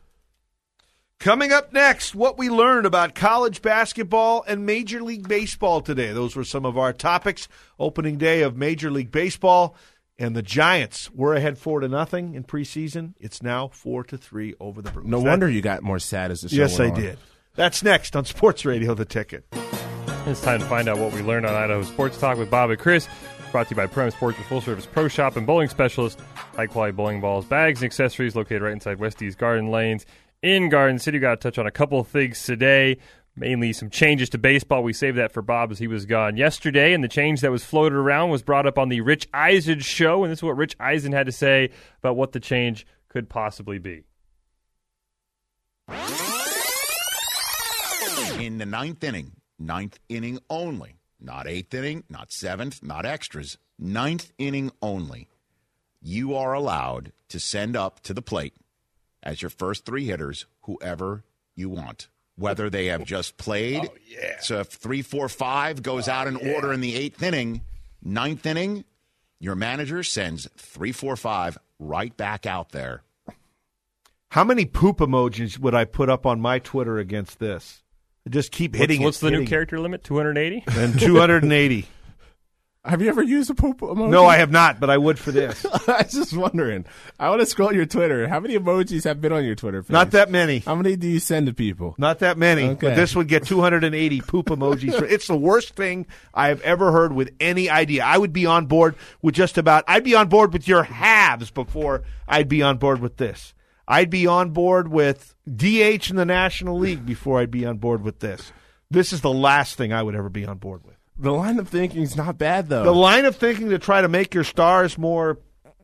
Coming up next, what we learned about college basketball and Major League Baseball today. Those were some of our topics. Opening day of Major League Baseball, and the Giants were ahead four to nothing in preseason. It's now four to three over the Brewers. No that, wonder you got more sad as the show Yes, I went on. did. That's next on Sports Radio, The Ticket. It's time to find out what we learned on Idaho Sports Talk with Bob and Chris. Brought to you by Prem Sports, your full-service pro shop and bowling specialist. High-quality bowling balls, bags, and accessories located right inside Westie's Garden Lanes. In Garden City, we got to touch on a couple of things today, mainly some changes to baseball. We saved that for Bob as he was gone yesterday, and the change that was floated around was brought up on the Rich Eisen show, and this is what Rich Eisen had to say about what the change could possibly be. In the ninth inning, ninth inning only, not eighth inning, not seventh, not extras, ninth inning only, you are allowed to send up to the plate as your first three hitters, whoever you want, whether they have just played. Oh, yeah. So if three, four, five goes oh, out in yeah. order in the eighth inning, ninth inning, your manager sends three, four, five right back out there. How many poop emojis would I put up on my Twitter against this? I just keep hitting what's, what's it. What's the hitting new character limit? two hundred eighty? And two hundred eighty. Have you ever used a poop emoji? No, I have not, but I would for this. I was just wondering. I want to scroll your Twitter. How many emojis have been on your Twitter page? Not that many. How many do you send to people? Not that many. Okay. But this would get two hundred eighty poop emojis. It's the worst thing I have ever heard with any idea. I would be on board with just about, I'd be on board with your halves before I'd be on board with this. I'd be on board with D H in the National League before I'd be on board with this. This is the last thing I would ever be on board with. The line of thinking is not bad, though. The line of thinking to try to make your stars more,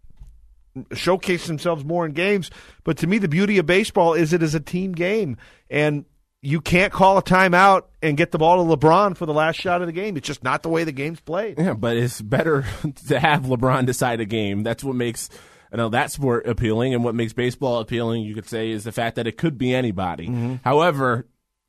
showcase themselves more in games. But to me, the beauty of baseball is it is a team game. And you can't call a timeout and get the ball to LeBron for the last shot of the game. It's just not the way the game's played. Yeah, but it's better to have LeBron decide a game. That's what makes you know, that sport appealing. And what makes baseball appealing, you could say, is the fact that it could be anybody. Mm-hmm. However,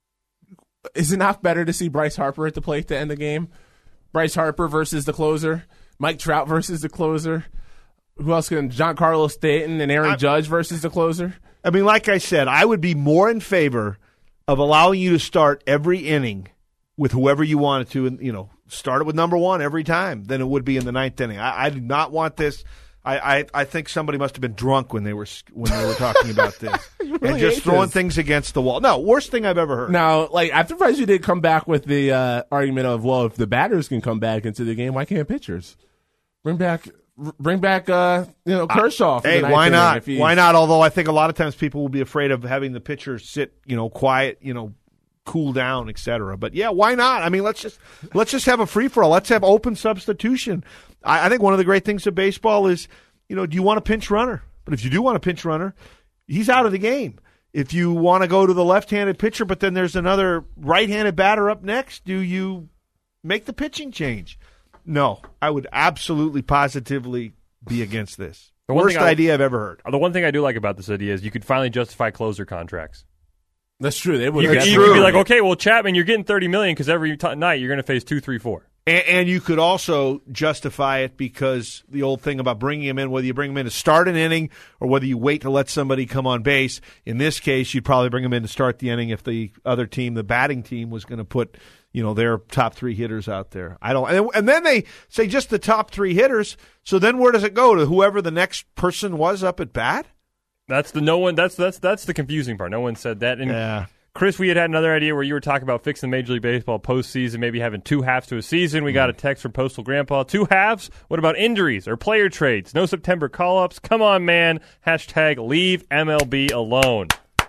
is it not better to see Bryce Harper at the plate to end the game? Bryce Harper versus the closer, Mike Trout versus the closer. Who else can? Giancarlo Stanton and Aaron I, Judge versus the closer. I mean, like I said, I would be more in favor of allowing you to start every inning with whoever you wanted to, and you know, start it with number one every time than it would be in the ninth inning. I, I do not want this. I, I, I think somebody must have been drunk when they were when they were talking about this really and just throwing this. things against the wall. No, worst thing I've ever heard. Now, like, I'm surprised you didn't come back with the uh, argument of, well, if the batters can come back into the game, why can't pitchers? Bring back, bring back, uh, you know, Kershaw. Uh, hey, why not? Why not? Although I think a lot of times people will be afraid of having the pitcher sit, you know, quiet, you know, cool down, et cetera. But yeah, why not? I mean, let's just let's just have a free for all. Let's have open substitution. I, I think one of the great things of baseball is, you know, do you want a pinch runner? But if you do want a pinch runner, he's out of the game. If you want to go to the left-handed pitcher, but then there's another right-handed batter up next, do you make the pitching change? No, I would absolutely, positively be against this. The worst I, idea I've ever heard. The one thing I do like about this idea is you could finally justify closer contracts. That's true. They would. You, could, you could be like, okay, well, Chapman, you're getting thirty million dollars because every t- night you're going to face two, three, four. And, and you could also justify it because the old thing about bringing him in, whether you bring him in to start an inning or whether you wait to let somebody come on base, in this case, you'd probably bring him in to start the inning if the other team, the batting team, was going to put, you know, their top three hitters out there. I don't, and, and then they say just the top three hitters. So then where does it go to whoever the next person was up at bat? That's the no one. That's that's that's the confusing part. No one said that. And yeah. Chris, we had had another idea where you were talking about fixing Major League Baseball postseason, maybe having two halves to a season. We got a text from Postal Grandpa. Two halves? What about injuries or player trades? No September call-ups? Come on, man. Hashtag leave M L B alone.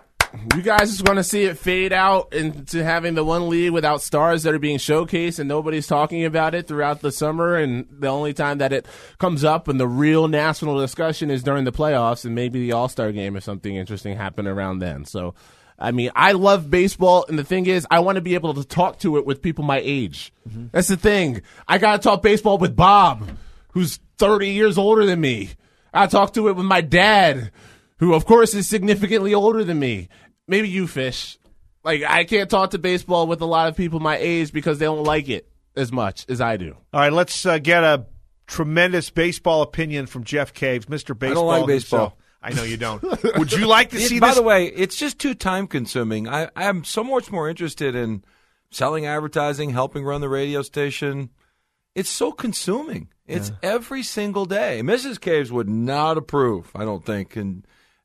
You guys just want to see it fade out into having the one league without stars that are being showcased and nobody's talking about it throughout the summer, and the only time that it comes up and the real national discussion is during the playoffs and maybe the All-Star game if something interesting happened around then. So, I mean, I love baseball, and the thing is, I want to be able to talk to it with people my age. Mm-hmm. That's the thing. I got to talk baseball with Bob, who's thirty years older than me. I talk to it with my dad, who, of course, is significantly older than me. Maybe you, Fish. Like, I can't talk to baseball with a lot of people my age because they don't like it as much as I do. All right, let's uh, get a tremendous baseball opinion from Jeff Caves, Mister Baseball. I don't like baseball. Himself. I know you don't. Would you like to see it, this? By the way, it's just too time-consuming. I, I'm so much more interested in selling advertising, helping run the radio station. It's so consuming. It's yeah. every single day. Missus Caves would not approve, I don't think. And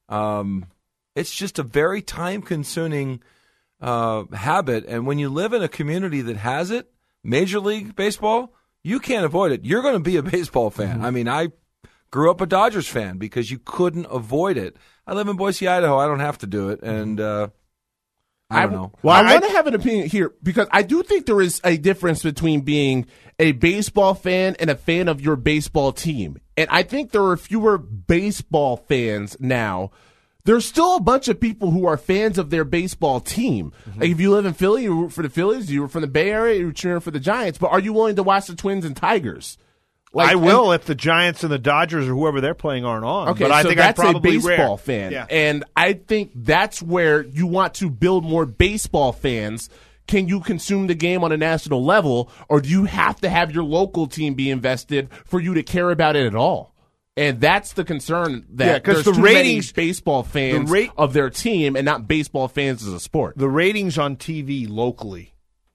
um, it's just a very time-consuming uh, habit. And when you live in a community that has it, Major League Baseball, you can't avoid it. You're going to be a baseball fan. Mm-hmm. I mean, I grew up a Dodgers fan because you couldn't avoid it. I live in Boise, Idaho. I don't have to do it. And uh, I don't know. Well, I, I want to have an opinion here because I do think there is a difference between being a baseball fan and a fan of your baseball team. And I think there are fewer baseball fans now. There's still a bunch of people who are fans of their baseball team. Mm-hmm. Like if you live in Philly, you root for the Phillies. You root from the Bay Area, you're cheering for the Giants. But are you willing to watch the Twins and Tigers? Like, I will and, if the Giants and the Dodgers or whoever they're playing aren't on. Okay, but I so think that's I'm probably a baseball rare. fan. Yeah. And I think that's where you want to build more baseball fans. Can you consume the game on a national level, or do you have to have your local team be invested for you to care about it at all? And that's the concern that yeah, there's the too ratings, many baseball fans the ra- of their team and not baseball fans as a sport. The ratings on T V locally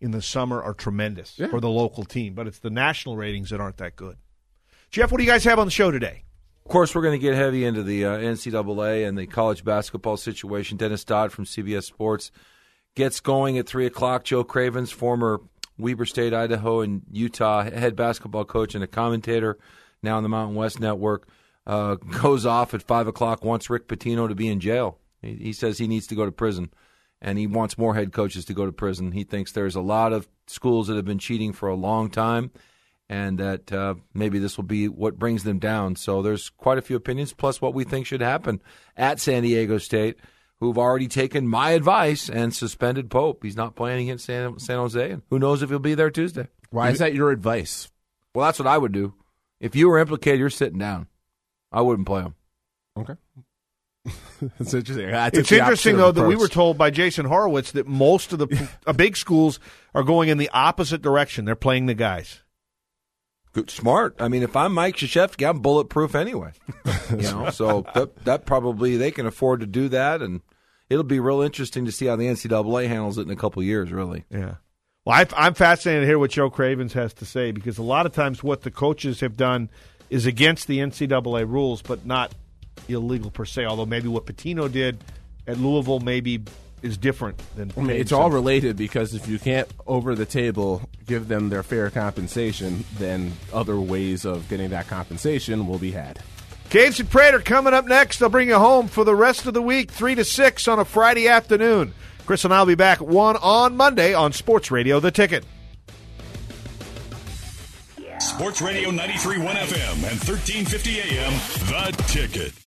in the summer are tremendous Yeah. for the local team, but it's the national ratings that aren't that good. Jeff, what do you guys have on the show today? Of course, we're going to get heavy into the uh, N C double A and the college basketball situation. Dennis Dodd from C B S Sports gets going at three o'clock. Joe Cravens, former Weber State, Idaho, and Utah head basketball coach and a commentator, now on the Mountain West Network, uh, goes off at five o'clock, wants Rick Pitino to be in jail. He, he says he needs to go to prison, and he wants more head coaches to go to prison. He thinks there's a lot of schools that have been cheating for a long time, and that uh, maybe this will be what brings them down. So there's quite a few opinions, plus what we think should happen at San Diego State, who've already taken my advice and suspended Pope. He's not playing against San, San Jose, and who knows if he'll be there Tuesday. Why is that your advice? Well, that's what I would do. If you were implicated, you're sitting down. I wouldn't play him. Okay. It's interesting. I took It's the interesting, opposite though, of that we approach. were told by Jason Horowitz that most of the uh, big schools are going in the opposite direction. They're playing the guys. Good, smart. I mean, if I'm Mike Krzyzewski, I'm bulletproof anyway. You know, so that, that probably they can afford to do that, and it'll be real interesting to see how the N C double A handles it in a couple of years, really. Yeah. Well, I, I'm fascinated to hear what Joe Cravens has to say, because a lot of times what the coaches have done is against the N C double A rules, but not illegal per se, although maybe what Pitino did at Louisville maybe is different than I mean, it's all related, because if you can't, over the table, give them their fair compensation, then other ways of getting that compensation will be had. Caves and Prater coming up next. They'll bring you home for the rest of the week, three to six on a Friday afternoon. Chris and I will be back at one on Monday on Sports Radio The Ticket. Sports Radio ninety-three point one F M and thirteen fifty A M, The Ticket.